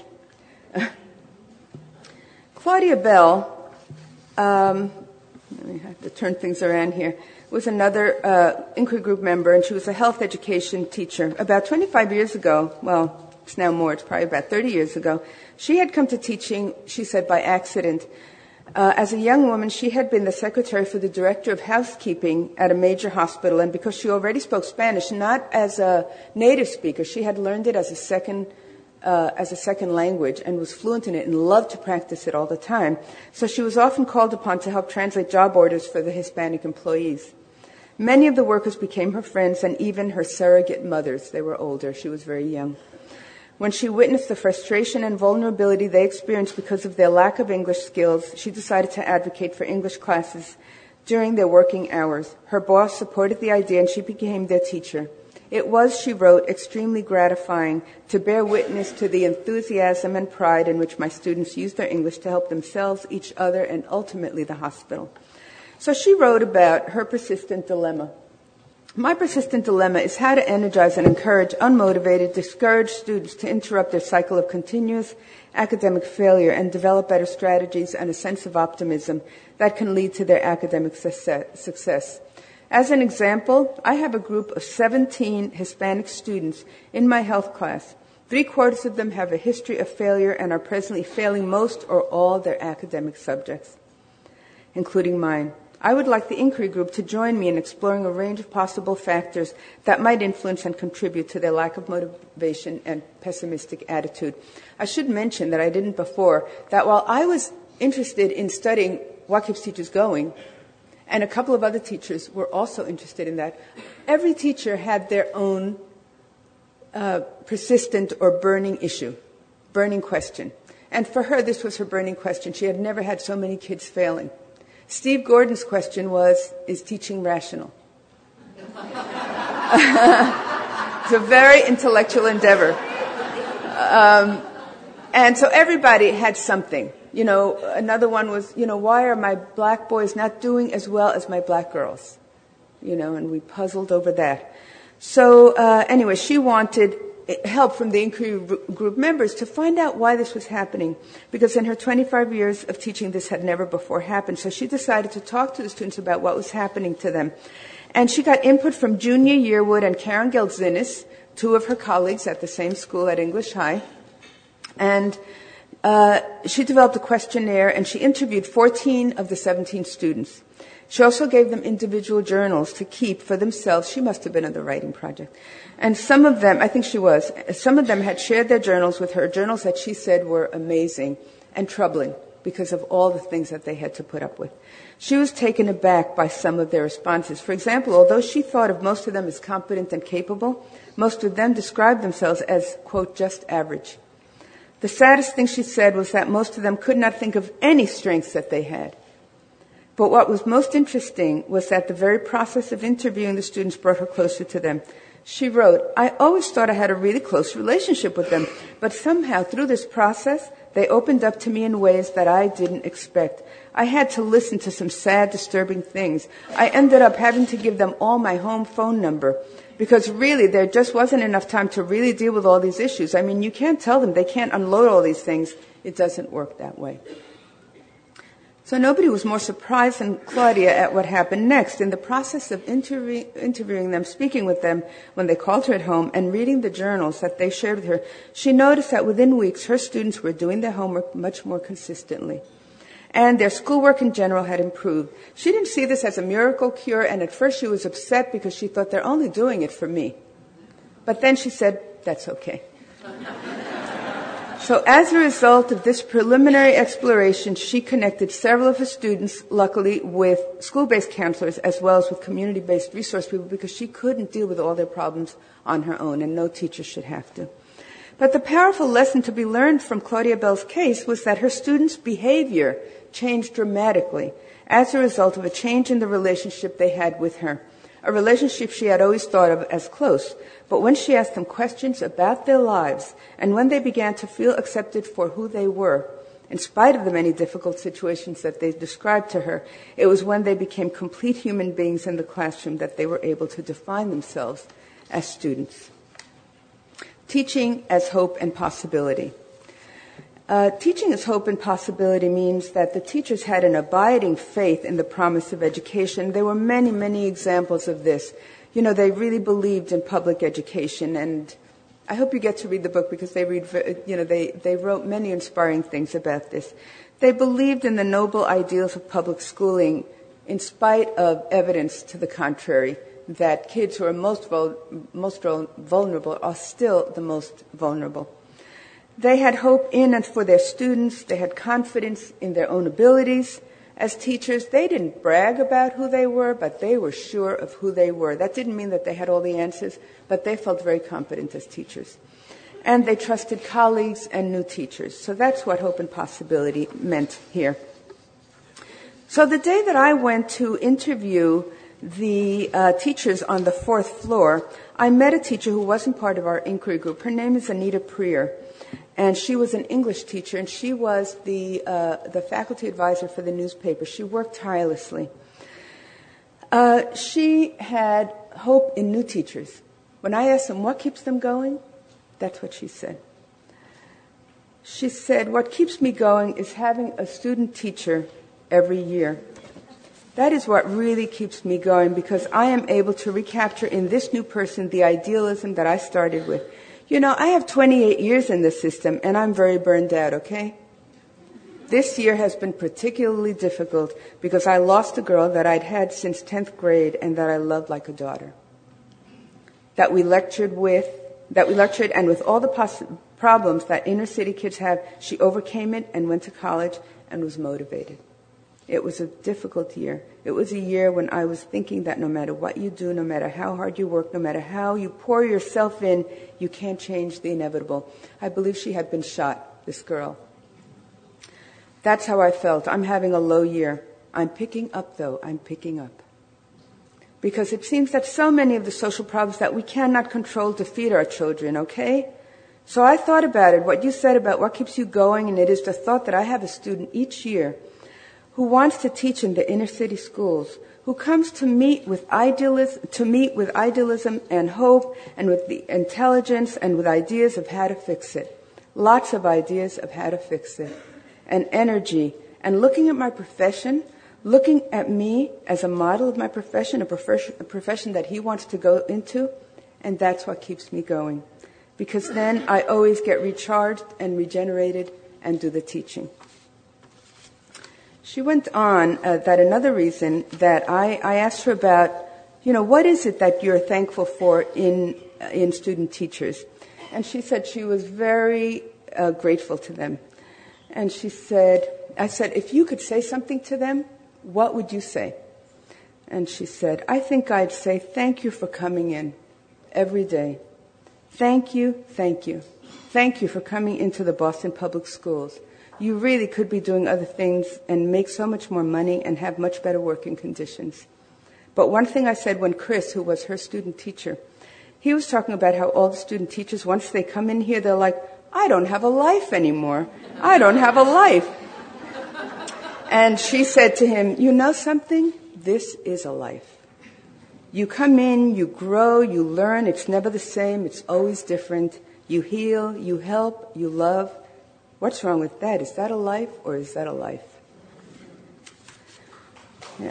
Claudia Bell, um, let me have to turn things around here, was another uh, inquiry group member, and she was a health education teacher. About twenty-five years ago, well, it's now more, it's probably about thirty years ago, she had come to teaching, she said, by accident. Uh, as a young woman, she had been the secretary for the director of housekeeping at a major hospital, and because she already spoke Spanish, not as a native speaker, she had learned it as a second uh, as a second language and was fluent in it and loved to practice it all the time. So she was often called upon to help translate job orders for the Hispanic employees. Many of the workers became her friends and even her surrogate mothers. They were older. She was very young. When she witnessed the frustration and vulnerability they experienced because of their lack of English skills, she decided to advocate for English classes during their working hours. Her boss supported the idea and she became their teacher. It was, she wrote, extremely gratifying to bear witness to the enthusiasm and pride in which my students used their English to help themselves, each other, and ultimately the hospital. So she wrote about her persistent dilemma. My persistent dilemma is how to energize and encourage unmotivated, discouraged students to interrupt their cycle of continuous academic failure and develop better strategies and a sense of optimism that can lead to their academic success. As an example, I have a group of seventeen Hispanic students in my health class. Three quarters of them have a history of failure and are presently failing most or all their academic subjects, including mine. I would like the inquiry group to join me in exploring a range of possible factors that might influence and contribute to their lack of motivation and pessimistic attitude. I should mention that I didn't before, that while I was interested in studying what keeps teachers going, and a couple of other teachers were also interested in that, every teacher had their own uh, persistent or burning issue, burning question. And for her, this was her burning question. She had never had so many kids failing. Steve Gordon's question was, is teaching rational? It's a very intellectual endeavor. Um, and so everybody had something. You know, another one was, you know, why are my black boys not doing as well as my black girls? You know, and we puzzled over that. So uh, anyway, she wanted help from the inquiry group members to find out why this was happening, because in her twenty-five years of teaching, this had never before happened. So she decided to talk to the students about what was happening to them. And she got input from Junior Yearwood and Karen Geldzinis, two of her colleagues at the same school at English High. And uh, she developed a questionnaire, and she interviewed fourteen of the seventeen students. She also gave them individual journals to keep for themselves. She must have been on the writing project. And some of them, I think she was, some of them had shared their journals with her, journals that she said were amazing and troubling because of all the things that they had to put up with. She was taken aback by some of their responses. For example, although she thought of most of them as competent and capable, most of them described themselves as, quote, just average. The saddest thing she said was that most of them could not think of any strengths that they had. But what was most interesting was that the very process of interviewing the students brought her closer to them. She wrote, I always thought I had a really close relationship with them, but somehow through this process, they opened up to me in ways that I didn't expect. I had to listen to some sad, disturbing things. I ended up having to give them all my home phone number because really there just wasn't enough time to really deal with all these issues. I mean, you can't tell them they can't unload all these things. It doesn't work that way. So nobody was more surprised than Claudia at what happened next. In the process of interview, interviewing them, speaking with them when they called her at home, and reading the journals that they shared with her, she noticed that within weeks her students were doing their homework much more consistently. And their schoolwork in general had improved. She didn't see this as a miracle cure, and at first she was upset because she thought they're only doing it for me. But then she said, that's okay. So as a result of this preliminary exploration, she connected several of her students, luckily, with school-based counselors as well as with community-based resource people because she couldn't deal with all their problems on her own, and no teacher should have to. But the powerful lesson to be learned from Claudia Bell's case was that her students' behavior changed dramatically as a result of a change in the relationship they had with her, a relationship she had always thought of as close. But when she asked them questions about their lives and when they began to feel accepted for who they were, in spite of the many difficult situations that they described to her, it was when they became complete human beings in the classroom that they were able to define themselves as students. Teaching as hope and possibility. Uh, teaching as hope and possibility means that the teachers had an abiding faith in the promise of education. There were many, many examples of this. You know, they really believed in public education, and I hope you get to read the book because they read, you know, they, they wrote many inspiring things about this. They believed in the noble ideals of public schooling in spite of evidence to the contrary, that kids who are most, vul- most vulnerable are still the most vulnerable. They had hope in and for their students. They had confidence in their own abilities. As teachers, they didn't brag about who they were, but they were sure of who they were. That didn't mean that they had all the answers, but they felt very competent as teachers. And they trusted colleagues and new teachers. So that's what hope and possibility meant here. So the day that I went to interview the uh, teachers on the fourth floor, I met a teacher who wasn't part of our inquiry group. Her name is Anita Prier. And she was an English teacher, and she was the uh, the faculty advisor for the newspaper. She worked tirelessly. Uh, she had hope in new teachers. When I asked them what keeps them going, that's what she said. She said, what keeps me going is having a student teacher every year. That is what really keeps me going because I am able to recapture in this new person the idealism that I started with. You know, I have twenty-eight years in this system, and I'm very burned out, okay? This year has been particularly difficult because I lost a girl that I'd had since tenth grade and that I loved like a daughter. That we lectured with, that we lectured, and with all the poss- problems that inner city kids have, she overcame it and went to college and was motivated. It was a difficult year. It was a year when I was thinking that no matter what you do, no matter how hard you work, no matter how you pour yourself in, you can't change the inevitable. I believe she had been shot, this girl. That's how I felt. I'm having a low year. I'm picking up, though. I'm picking up. Because it seems that so many of the social problems that we cannot control defeat our children, okay? So I thought about it, what you said about what keeps you going, and it is the thought that I have a student each year who wants to teach in the inner city schools, who comes to meet with idealism, to meet with idealism and hope and with the intelligence and with ideas of how to fix it. Lots of ideas of how to fix it. And energy. And looking at my profession, looking at me as a model of my profession, a profession, a profession that he wants to go into, and that's what keeps me going. Because then I always get recharged and regenerated and do the teaching. She went on uh, that another reason that I, I asked her about, you know, what is it that you're thankful for in uh, in student teachers? And she said she was very uh, grateful to them. And she said, I said, if you could say something to them, what would you say? And she said, I think I'd say thank you for coming in every day. Thank you, thank you. Thank you for coming into the Boston Public Schools. You really could be doing other things and make so much more money and have much better working conditions. But one thing I said when Chris, who was her student teacher, he was talking about how all the student teachers, once they come in here, they're like, I don't have a life anymore. I don't have a life. And she said to him, you know something? This is a life. You come in, you grow, you learn. It's never the same. It's always different. You heal, you help, you love. What's wrong with that? Is that a life or is that a life? Yeah.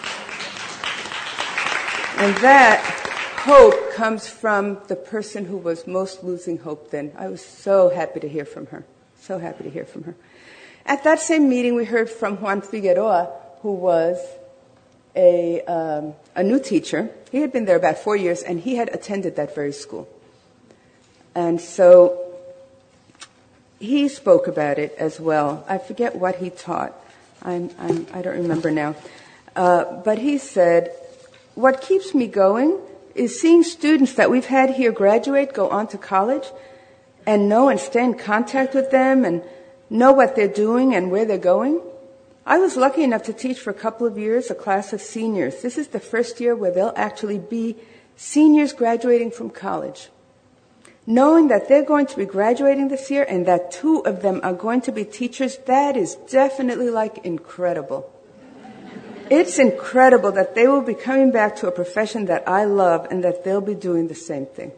And that hope comes from the person who was most losing hope then. I was so happy to hear from her. So happy to hear from her. At that same meeting, we heard from Juan Figueroa, who was a, um, a new teacher. He had been there about four years, and he had attended that very school. And so he spoke about it as well. I forget what he taught. I'm, I'm, I don't remember now. Uh, but he said, what keeps me going is seeing students that we've had here graduate, go on to college, and know and stay in contact with them and know what they're doing and where they're going. I was lucky enough to teach for a couple of years a class of seniors. This is the first year where they'll actually be seniors graduating from college. Knowing that they're going to be graduating this year and that two of them are going to be teachers, that is definitely like incredible. It's incredible that they will be coming back to a profession that I love and that they'll be doing the same thing.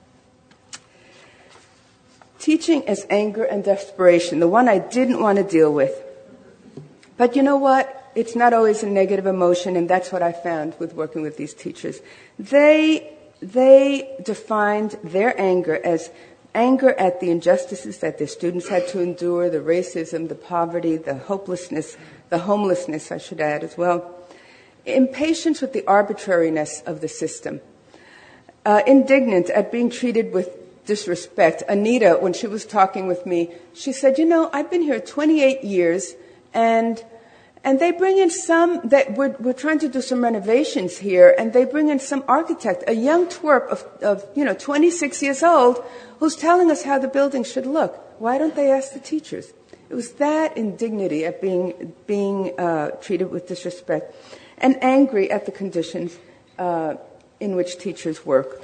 Teaching as anger and desperation, the one I didn't want to deal with. But you know what? It's not always a negative emotion, and that's what I found with working with these teachers. They, they defined their anger as anger at the injustices that their students had to endure, the racism, the poverty, the hopelessness, the homelessness, I should add as well. Impatience with the arbitrariness of the system. Uh, indignant at being treated with disrespect. Anita, when she was talking with me, she said, you know, I've been here twenty-eight years, and and they bring in some, that we're, we're trying to do some renovations here, and they bring in some architect, a young twerp of, of, you know, twenty-six years old, who's telling us how the building should look. Why don't they ask the teachers? It was that indignity at being being uh, treated with disrespect, and angry at the conditions uh, in which teachers work.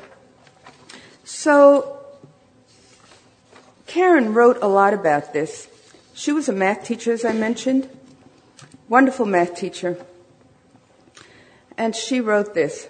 So Karen wrote a lot about this. She was a math teacher, as I mentioned, wonderful math teacher, and she wrote this.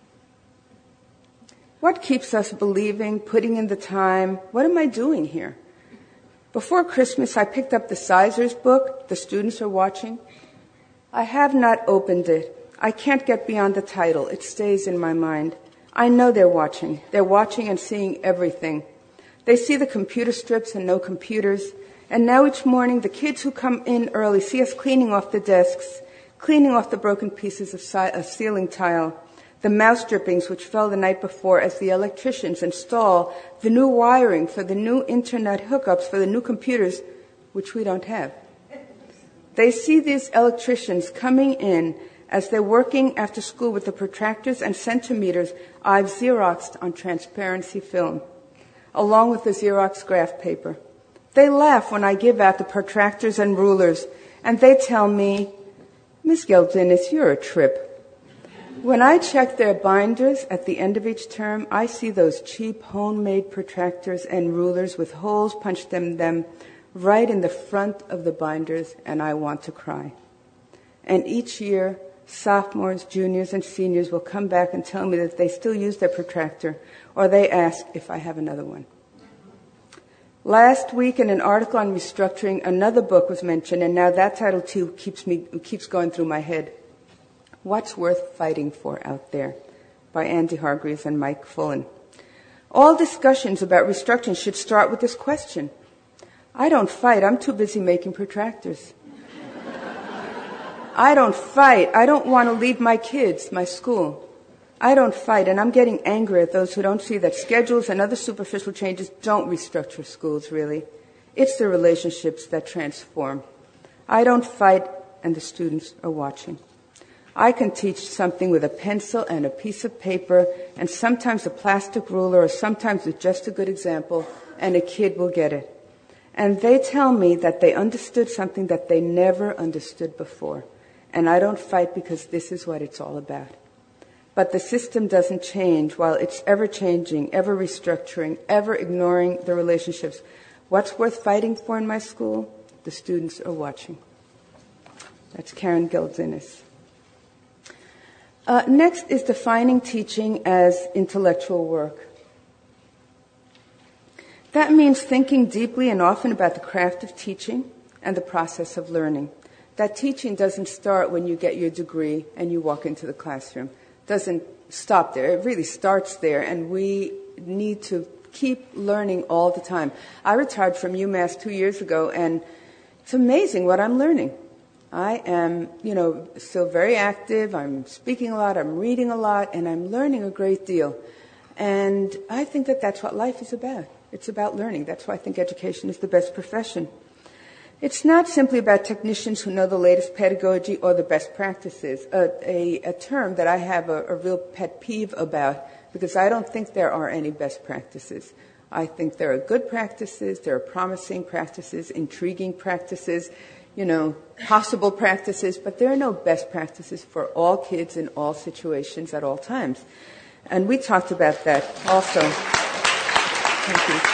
What keeps us believing, putting in the time? What am I doing here? Before Christmas, I picked up the Sizers book. The students are watching. I have not opened it. I can't get beyond the title. It stays in my mind. I know they're watching. They're watching and seeing everything. They see the computer strips and no computers. And now each morning, the kids who come in early see us cleaning off the desks, cleaning off the broken pieces of, si- of ceiling tile, the mouse drippings which fell the night before as the electricians install the new wiring for the new internet hookups for the new computers, which we don't have. They see these electricians coming in as they're working after school with the protractors and centimeters I've Xeroxed on transparency film, along with the Xerox graph paper. They laugh when I give out the protractors and rulers, and they tell me, Miss Geldinis, you're a trip. When I check their binders at the end of each term, I see those cheap homemade protractors and rulers with holes punched in them right in the front of the binders, and I want to cry. And each year, sophomores, juniors, and seniors will come back and tell me that they still use their protractor, or they ask if I have another one. Last week, in an article on restructuring, another book was mentioned, and now that title too keeps me keeps going through my head. What's Worth Fighting For Out There? By Andy Hargreaves and Mike Fullen. All discussions about restructuring should start with this question. I don't fight. I'm too busy making protractors. I don't fight. I don't want to leave my kids, my school. I don't fight, and I'm getting angry at those who don't see that schedules and other superficial changes don't restructure schools, really. It's the relationships that transform. I don't fight, and the students are watching. I can teach something with a pencil and a piece of paper and sometimes a plastic ruler or sometimes with just a good example, and a kid will get it. And they tell me that they understood something that they never understood before. And I don't fight because this is what it's all about. But the system doesn't change while it's ever changing, ever restructuring, ever ignoring the relationships. What's worth fighting for in my school? The students are watching. That's Karen Geldinis. Uh, next is defining teaching as intellectual work. That means thinking deeply and often about the craft of teaching and the process of learning. That teaching doesn't start when you get your degree and you walk into the classroom. It doesn't stop there. It really starts there, and we need to keep learning all the time. I retired from UMass two years ago, and it's amazing what I'm learning. I am, you know, still very active. I'm speaking a lot. I'm reading a lot, and I'm learning a great deal. And I think that that's what life is about. It's about learning. That's why I think education is the best profession. It's not simply about technicians who know the latest pedagogy or the best practices, a, a, a term that I have a, a real pet peeve about, because I don't think there are any best practices. I think there are good practices, there are promising practices, intriguing practices, you know, possible practices, but there are no best practices for all kids in all situations at all times. And we talked about that also. Thank you.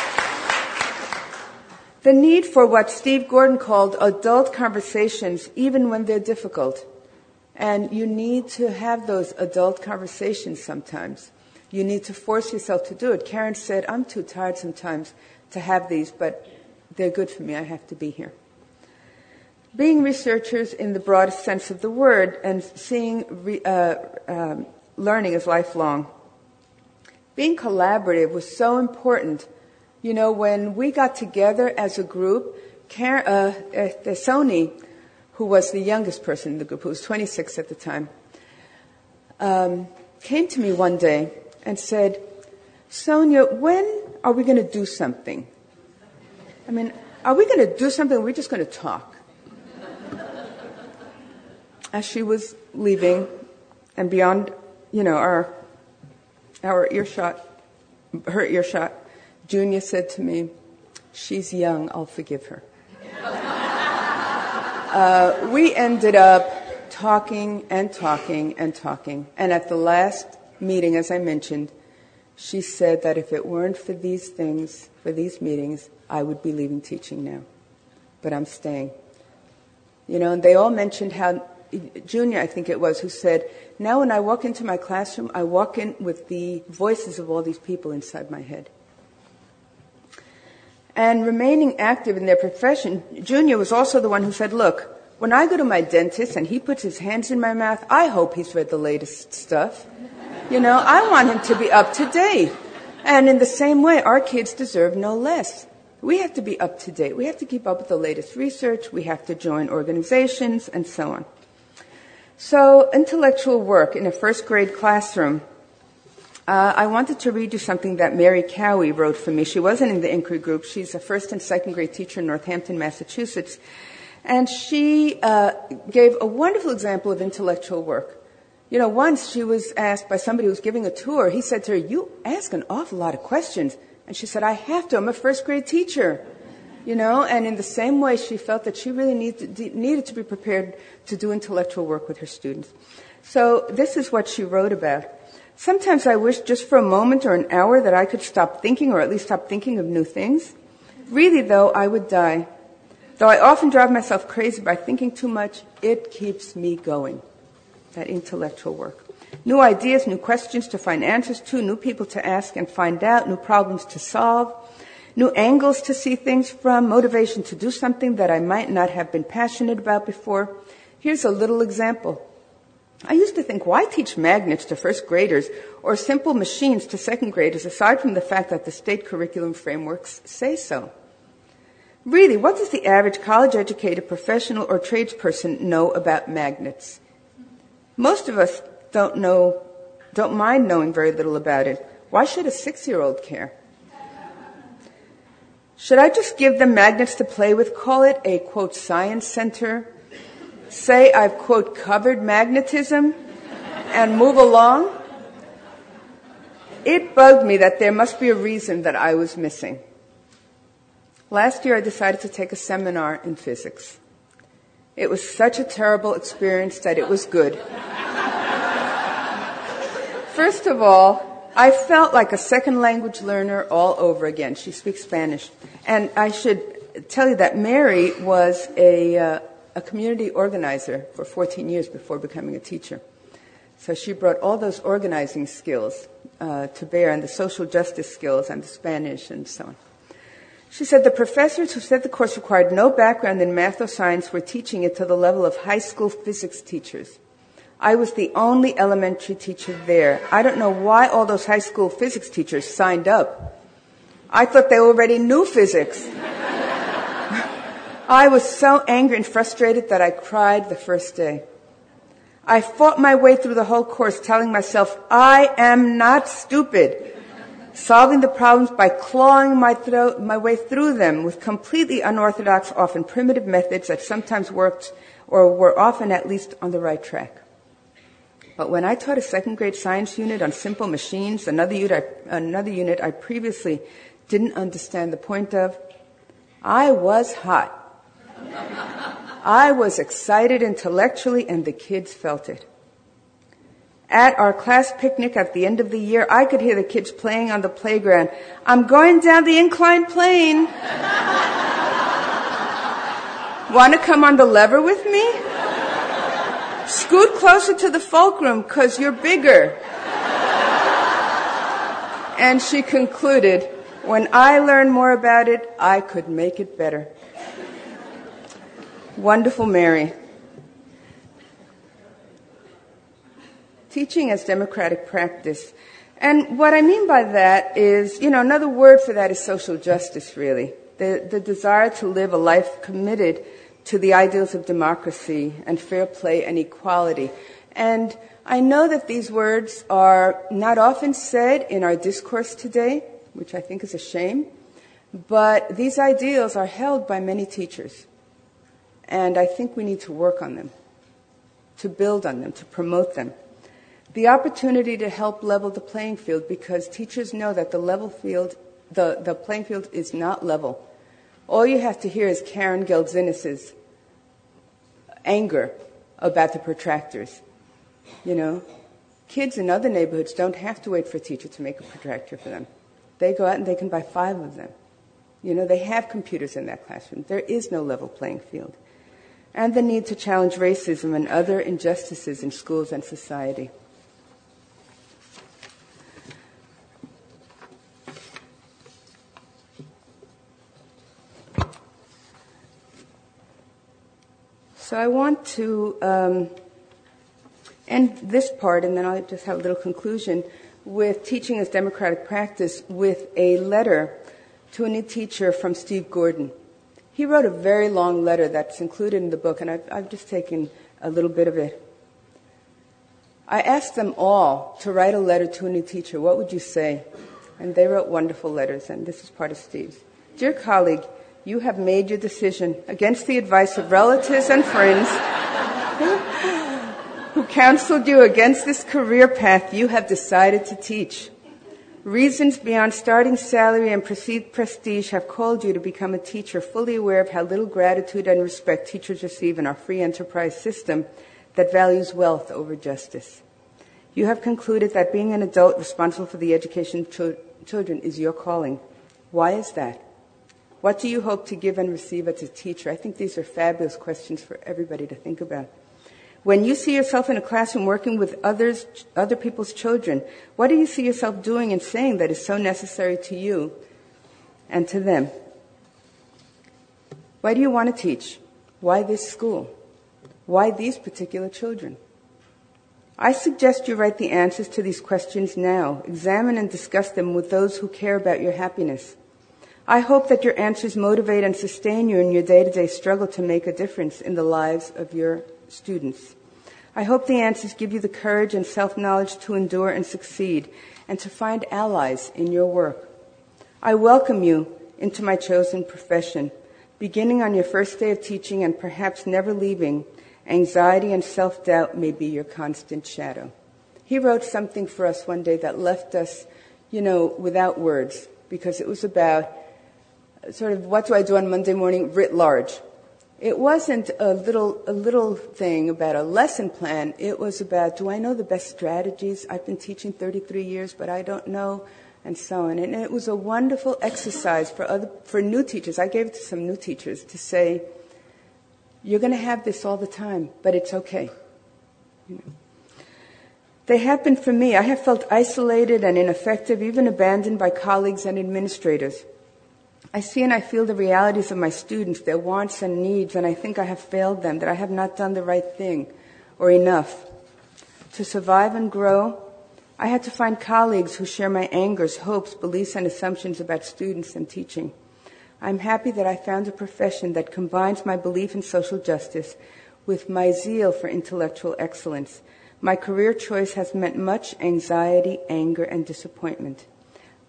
The need for what Steve Gordon called adult conversations, even when they're difficult. And you need to have those adult conversations sometimes. You need to force yourself to do it. Karen said, I'm too tired sometimes to have these, but they're good for me. I have to be here. Being researchers in the broadest sense of the word and seeing re, uh, um, learning as lifelong. Being collaborative was so important. You know, when we got together as a group, Karen, uh, uh, Sony, who was the youngest person in the group, who was twenty-six at the time, um, came to me one day and said, Sonia, when are we going to do something? I mean, are we going to do something or are we just going to talk? As she was leaving and beyond, you know, our our earshot, her earshot, Junior said to me, she's young, I'll forgive her. uh, we ended up talking and talking and talking. And at the last meeting, as I mentioned, she said that if it weren't for these things, for these meetings, I would be leaving teaching now. But I'm staying. You know, and they all mentioned how, Junior, I think it was, who said, now when I walk into my classroom, I walk in with the voices of all these people inside my head. And remaining active in their profession, Junior was also the one who said, look, when I go to my dentist and he puts his hands in my mouth, I hope he's read the latest stuff. You know, I want him to be up to date. And in the same way, our kids deserve no less. We have to be up to date. We have to keep up with the latest research. We have to join organizations and so on. So, intellectual work in a first grade classroom. Uh, I wanted to read you something that Mary Cowie wrote for me. She wasn't in the inquiry group. She's a first and second grade teacher in Northampton, Massachusetts. And she uh, gave a wonderful example of intellectual work. You know, once she was asked by somebody who was giving a tour, he said to her, you ask an awful lot of questions. And she said, I have to. I'm a first grade teacher. You know, and in the same way, she felt that she really needed to, needed to be prepared to do intellectual work with her students. So this is what she wrote about. Sometimes I wish just for a moment or an hour that I could stop thinking, or at least stop thinking of new things. Really, though, I would die. Though I often drive myself crazy by thinking too much, it keeps me going. That intellectual work. New ideas, new questions to find answers to, new people to ask and find out, new problems to solve, new angles to see things from, motivation to do something that I might not have been passionate about before. Here's a little example. I used to think, why teach magnets to first graders or simple machines to second graders, aside from the fact that the state curriculum frameworks say so? Really, what does the average college-educated professional or tradesperson know about magnets? Most of us don't know, don't mind knowing very little about it. Why should a six-year-old care? Should I just give them magnets to play with, call it a, quote, science center, say I've, quote, covered magnetism, and move along? It bugged me that there must be a reason that I was missing. Last year I decided to take a seminar in physics. It was such a terrible experience that it was good. First of all, I felt like a second language learner all over again. She speaks Spanish. And I should tell you that Mary was a, uh, a community organizer for fourteen years before becoming a teacher. So she brought all those organizing skills uh, to bear, and the social justice skills and the Spanish and so on. She said the professors who said the course required no background in math or science were teaching it to the level of high school physics teachers. I was the only elementary teacher there. I don't know why all those high school physics teachers signed up. I thought they already knew physics. I was so angry and frustrated that I cried the first day. I fought my way through the whole course telling myself, I am not stupid. solving the problems by clawing my, thro- my way through them with completely unorthodox, often primitive methods that sometimes worked or were often at least on the right track. But when I taught a second grade science unit on simple machines, another unit, another unit I previously didn't understand the point of, I was hot. I was excited intellectually, and the kids felt it. At our class picnic at the end of the year, I could hear the kids playing on the playground. I'm going down the inclined plane. Want to come on the lever with me? Scoot closer to the fulcrum, 'cause you're bigger. And she concluded, when I learned more about it, I could make it better. Wonderful Mary. Teaching as democratic practice. And what I mean by that is, you know, another word for that is social justice, really. The, the desire to live a life committed to the ideals of democracy and fair play and equality. And I know that these words are not often said in our discourse today, which I think is a shame, but these ideals are held by many teachers. And I think we need to work on them, to build on them, to promote them. The opportunity to help level the playing field, because teachers know that the level field, the, the playing field is not level. All you have to hear is Karen Geldzinis's anger about the protractors. You know, kids in other neighborhoods don't have to wait for a teacher to make a protractor for them. They go out and they can buy five of them. You know, they have computers in that classroom. There is no level playing field. And the need to challenge racism and other injustices in schools and society. So I want to um, end this part, and then I'll just have a little conclusion, with teaching as democratic practice with a letter to a new teacher from Steve Gordon. He wrote a very long letter that's included in the book, and I've, I've just taken a little bit of it. I asked them all to write a letter to a new teacher. What would you say? And they wrote wonderful letters, and this is part of Steve's. Dear colleague, you have made your decision against the advice of relatives and friends who counseled you against this career path. You have decided to teach. Reasons beyond starting salary and perceived prestige have called you to become a teacher, fully aware of how little gratitude and respect teachers receive in our free enterprise system that values wealth over justice. You have concluded that being an adult responsible for the education of ch- children is your calling. Why is that? What do you hope to give and receive as a teacher? I think these are fabulous questions for everybody to think about. When you see yourself in a classroom working with others, other people's children, what do you see yourself doing and saying that is so necessary to you and to them? Why do you want to teach? Why this school? Why these particular children? I suggest you write the answers to these questions now. Examine and discuss them with those who care about your happiness. I hope that your answers motivate and sustain you in your day-to-day struggle to make a difference in the lives of your students. I hope the answers give you the courage and self-knowledge to endure and succeed and to find allies in your work. I welcome you into my chosen profession. Beginning on your first day of teaching and perhaps never leaving, anxiety and self-doubt may be your constant shadow. He wrote something for us one day that left us, you know, without words, because it was about sort of what do I do on Monday morning writ large. It wasn't a little a little thing about a lesson plan. It was about, do I know the best strategies? I've been teaching thirty-three years, but I don't know, and so on. And it was a wonderful exercise for other for new teachers. I gave it to some new teachers to say, you're going to have this all the time, but it's okay. You know. They have been for me. I have felt isolated and ineffective, even abandoned by colleagues and administrators. I see and I feel the realities of my students, their wants and needs, and I think I have failed them, that I have not done the right thing or enough. To survive and grow, I had to find colleagues who share my angers, hopes, beliefs, and assumptions about students and teaching. I'm happy that I found a profession that combines my belief in social justice with my zeal for intellectual excellence. My career choice has meant much anxiety, anger, and disappointment.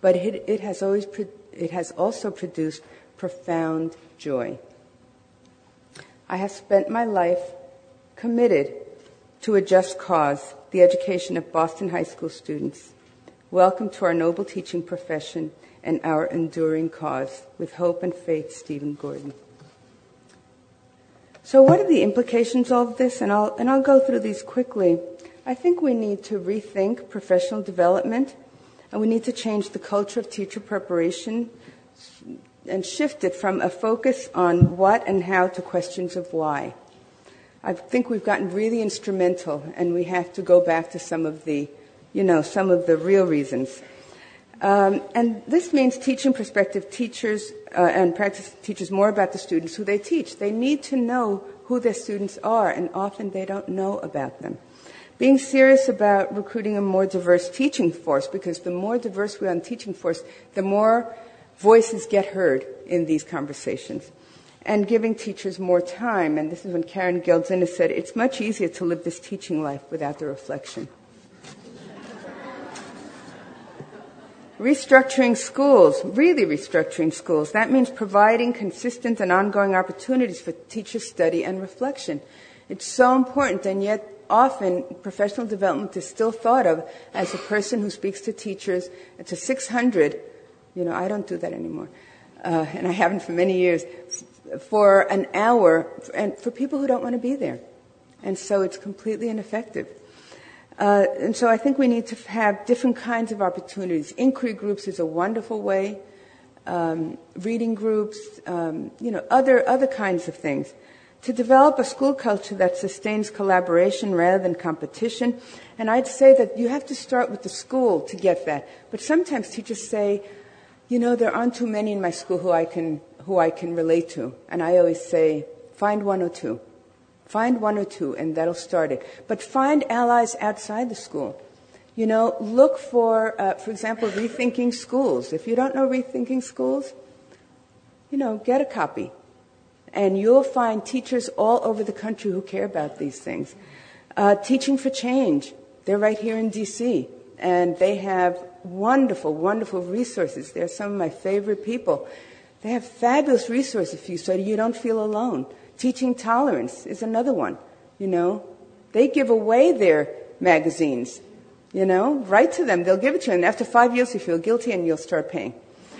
but it, it has always pro- it has also produced profound joy. I have spent my life committed to a just cause, the education of Boston High School students. Welcome to our noble teaching profession and our enduring cause. With hope and faith, Stephen Gordon. So what are the implications of this? And I'll, and I'll go through these quickly. I think we need to rethink professional development, and we need to change the culture of teacher preparation and shift it from a focus on what and how to questions of why. I think we've gotten really instrumental, and we have to go back to some of the, you know, some of the real reasons. Um, and this means teaching prospective teachers uh, and practice teachers more about the students who they teach. They need to know who their students are, and often they don't know about them. Being serious about recruiting a more diverse teaching force, because the more diverse we are in the teaching force, the more voices get heard in these conversations. And giving teachers more time, and this is when Karen Geldzina said, it's much easier to live this teaching life without the reflection. Restructuring schools, really restructuring schools. That means providing consistent and ongoing opportunities for teacher study and reflection. It's so important, and yet often professional development is still thought of as a person who speaks to teachers to six hundred. You know, I don't do that anymore, uh, and I haven't for many years, for an hour, and for people who don't want to be there. And so it's completely ineffective. Uh, and so I think we need to have different kinds of opportunities. Inquiry groups is a wonderful way. Um, reading groups, um, you know, other other kinds of things. To develop a school culture that sustains collaboration rather than competition. And I'd say that you have to start with the school to get that. But sometimes teachers say, you know, there aren't too many in my school who I can who I can relate to. And I always say, find one or two. Find one or two, and that'll start it. But find allies outside the school. You know, look for, uh, for example, Rethinking Schools. If you don't know Rethinking Schools, you know, get a copy. And you'll find teachers all over the country who care about these things. Uh, Teaching for Change. They're right here in D C, and they have wonderful, wonderful resources. They're some of my favorite people. They have fabulous resources for you so you don't feel alone. Teaching Tolerance is another one, you know. They give away their magazines, you know. Write to them. They'll give it to you. And after five years, you feel guilty and you'll start paying.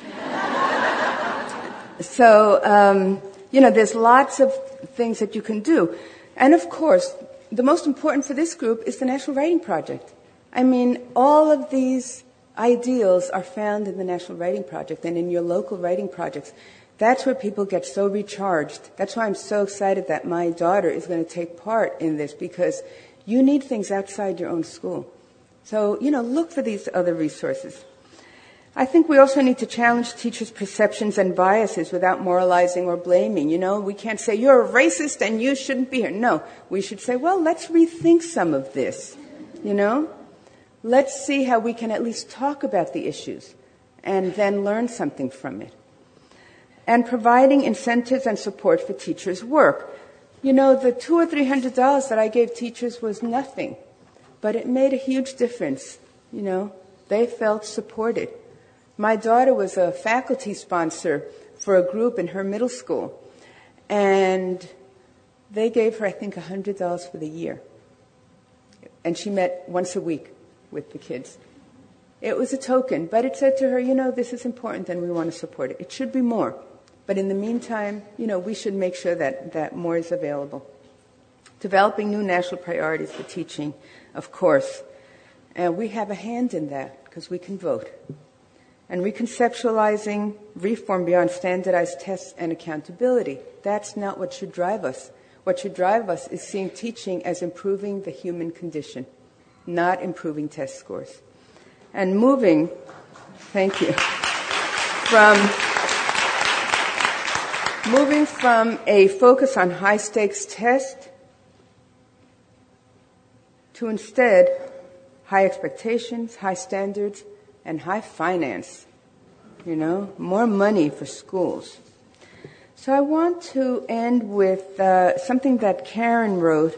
so, um, you know, there's lots of things that you can do. And, of course, the most important for this group is the National Writing Project. I mean, all of these ideals are found in the National Writing Project and in your local writing projects. That's where people get so recharged. That's why I'm so excited that my daughter is going to take part in this, because you need things outside your own school. So, you know, look for these other resources. I think we also need to challenge teachers' perceptions and biases without moralizing or blaming. You know, we can't say, you're a racist and you shouldn't be here. No, we should say, well, let's rethink some of this, you know. Let's see how we can at least talk about the issues and then learn something from it. And providing incentives and support for teachers' work. You know, the two or three hundred dollars that I gave teachers was nothing, but it made a huge difference. You know, they felt supported. My daughter was a faculty sponsor for a group in her middle school, and they gave her, I think, one hundred dollars for the year. And she met once a week with the kids. It was a token, but it said to her, you know, this is important and we want to support it. It should be more. But in the meantime, you know, we should make sure that, that more is available. Developing new national priorities for teaching, of course. And we have a hand in that because we can vote. And reconceptualizing reform beyond standardized tests and accountability. That's not what should drive us. What should drive us is seeing teaching as improving the human condition, not improving test scores. And moving, thank you, from moving from a focus on high-stakes tests to instead high expectations, high standards, and high finance, you know, more money for schools. So I want to end with uh, something that Karen wrote.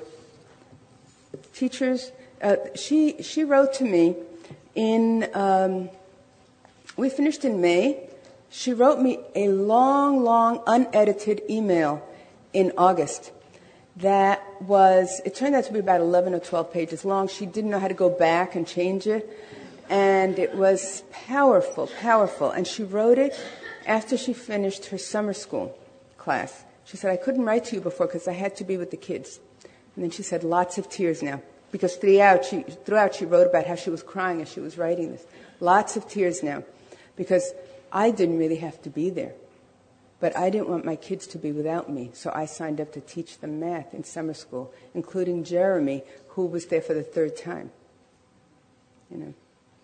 Teachers, uh, she she wrote to me in um, We finished in May. She wrote me a long, long, unedited email in August that was, it turned out to be about eleven or twelve pages long. She didn't know how to go back and change it. And it was powerful, powerful. And she wrote it after she finished her summer school class. She said, I couldn't write to you before because I had to be with the kids. And then she said, lots of tears now. Because throughout she, throughout she wrote about how she was crying as she was writing this. Lots of tears now. Because I didn't really have to be there. But I didn't want my kids to be without me. So I signed up to teach them math in summer school, including Jeremy, who was there for the third time. You know.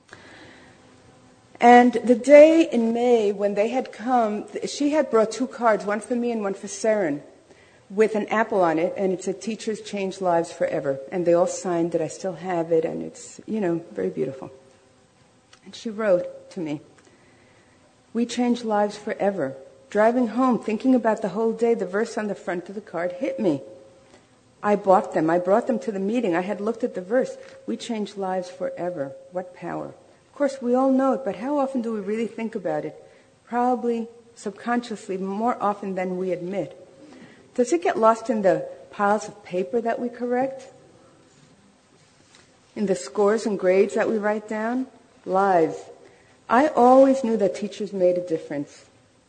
And the day in May when they had come, she had brought two cards, one for me and one for Saren, with an apple on it, and it said, Teachers Change Lives Forever. And they all signed it. I still have it, and it's, you know, very beautiful. And she wrote to me, we change lives forever. Driving home, thinking about the whole day, the verse on the front of the card hit me. I bought them. I brought them to the meeting. I had looked at the verse. We change lives forever. What power. Of course, we all know it, but how often do we really think about it? Probably subconsciously, more often than we admit. Does it get lost in the piles of paper that we correct? In the scores and grades that we write down? Lives. I always knew that teachers made a difference.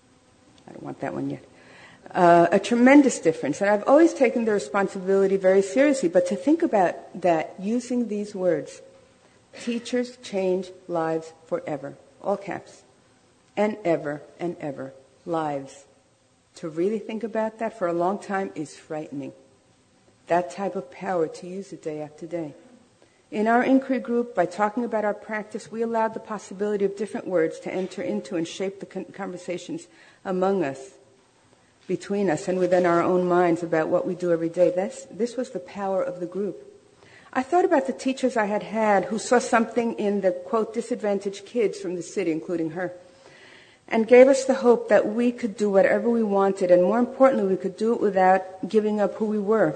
I don't want that one yet. Uh, a tremendous difference. And I've always taken the responsibility very seriously. But to think about that using these words, teachers change lives forever. All caps. And ever and ever. Lives. To really think about that for a long time is frightening. That type of power to use it day after day. In our inquiry group, by talking about our practice, we allowed the possibility of different words to enter into and shape the con- conversations among us, between us, and within our own minds about what we do every day. That's, this was the power of the group. I thought about the teachers I had had who saw something in the, quote, disadvantaged kids from the city, including her, and gave us the hope that we could do whatever we wanted, and more importantly, we could do it without giving up who we were.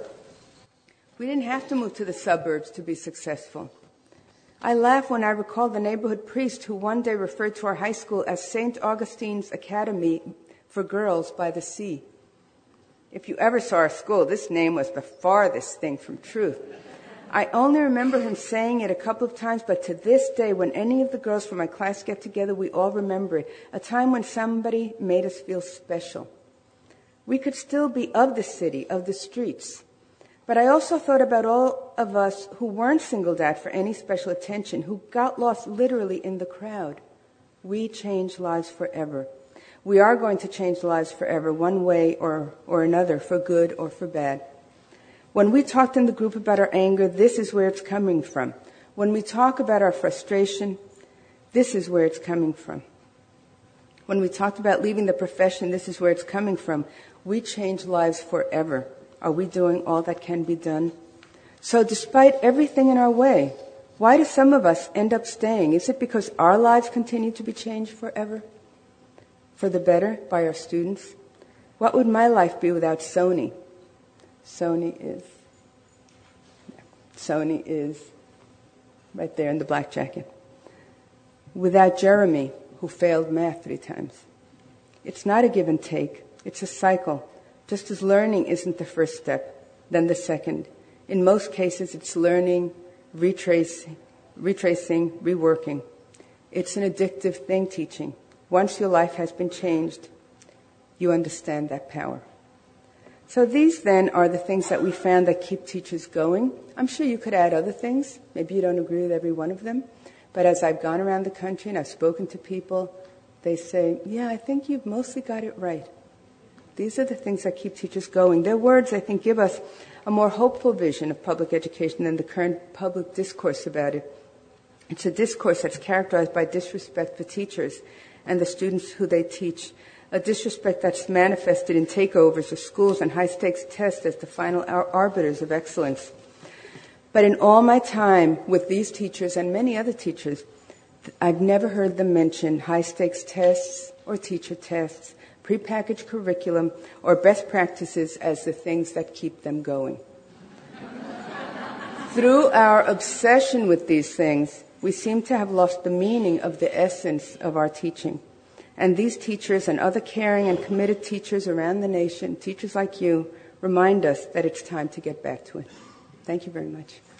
We didn't have to move to the suburbs to be successful. I laugh when I recall the neighborhood priest who one day referred to our high school as Saint Augustine's Academy for Girls by the Sea. If you ever saw our school, this name was the farthest thing from truth. I only remember him saying it a couple of times, but to this day, when any of the girls from my class get together, we all remember it. A time when somebody made us feel special. We could still be of the city, of the streets. But I also thought about all of us who weren't singled out for any special attention, who got lost literally in the crowd. We change lives forever. We are going to change lives forever, one way or, or another, for good or for bad. When we talked in the group about our anger, this is where it's coming from. When we talk about our frustration, this is where it's coming from. When we talked about leaving the profession, this is where it's coming from. We change lives forever. Are we doing all that can be done? So despite everything in our way, why do some of us end up staying? Is it because our lives continue to be changed forever? For the better by our students? What would my life be without Sony? Sony is, Sony is right there in the black jacket. Without Jeremy, who failed math three times. It's not a give and take. It's a cycle. Just as learning isn't the first step, then the second. In most cases, it's learning, retracing, retracing, reworking. It's an addictive thing, teaching. Once your life has been changed, you understand that power. So these, then, are the things that we found that keep teachers going. I'm sure you could add other things. Maybe you don't agree with every one of them. But as I've gone around the country and I've spoken to people, they say, yeah, I think you've mostly got it right. These are the things that keep teachers going. Their words, I think, give us a more hopeful vision of public education than the current public discourse about it. It's a discourse that's characterized by disrespect for teachers and the students who they teach, a disrespect that's manifested in takeovers of schools and high-stakes tests as the final ar- arbiters of excellence. But in all my time with these teachers and many other teachers, I've never heard them mention high-stakes tests or teacher tests, prepackaged curriculum, or best practices as the things that keep them going. Through our obsession with these things, we seem to have lost the meaning of the essence of our teaching. And these teachers and other caring and committed teachers around the nation, teachers like you, remind us that it's time to get back to it. Thank you very much.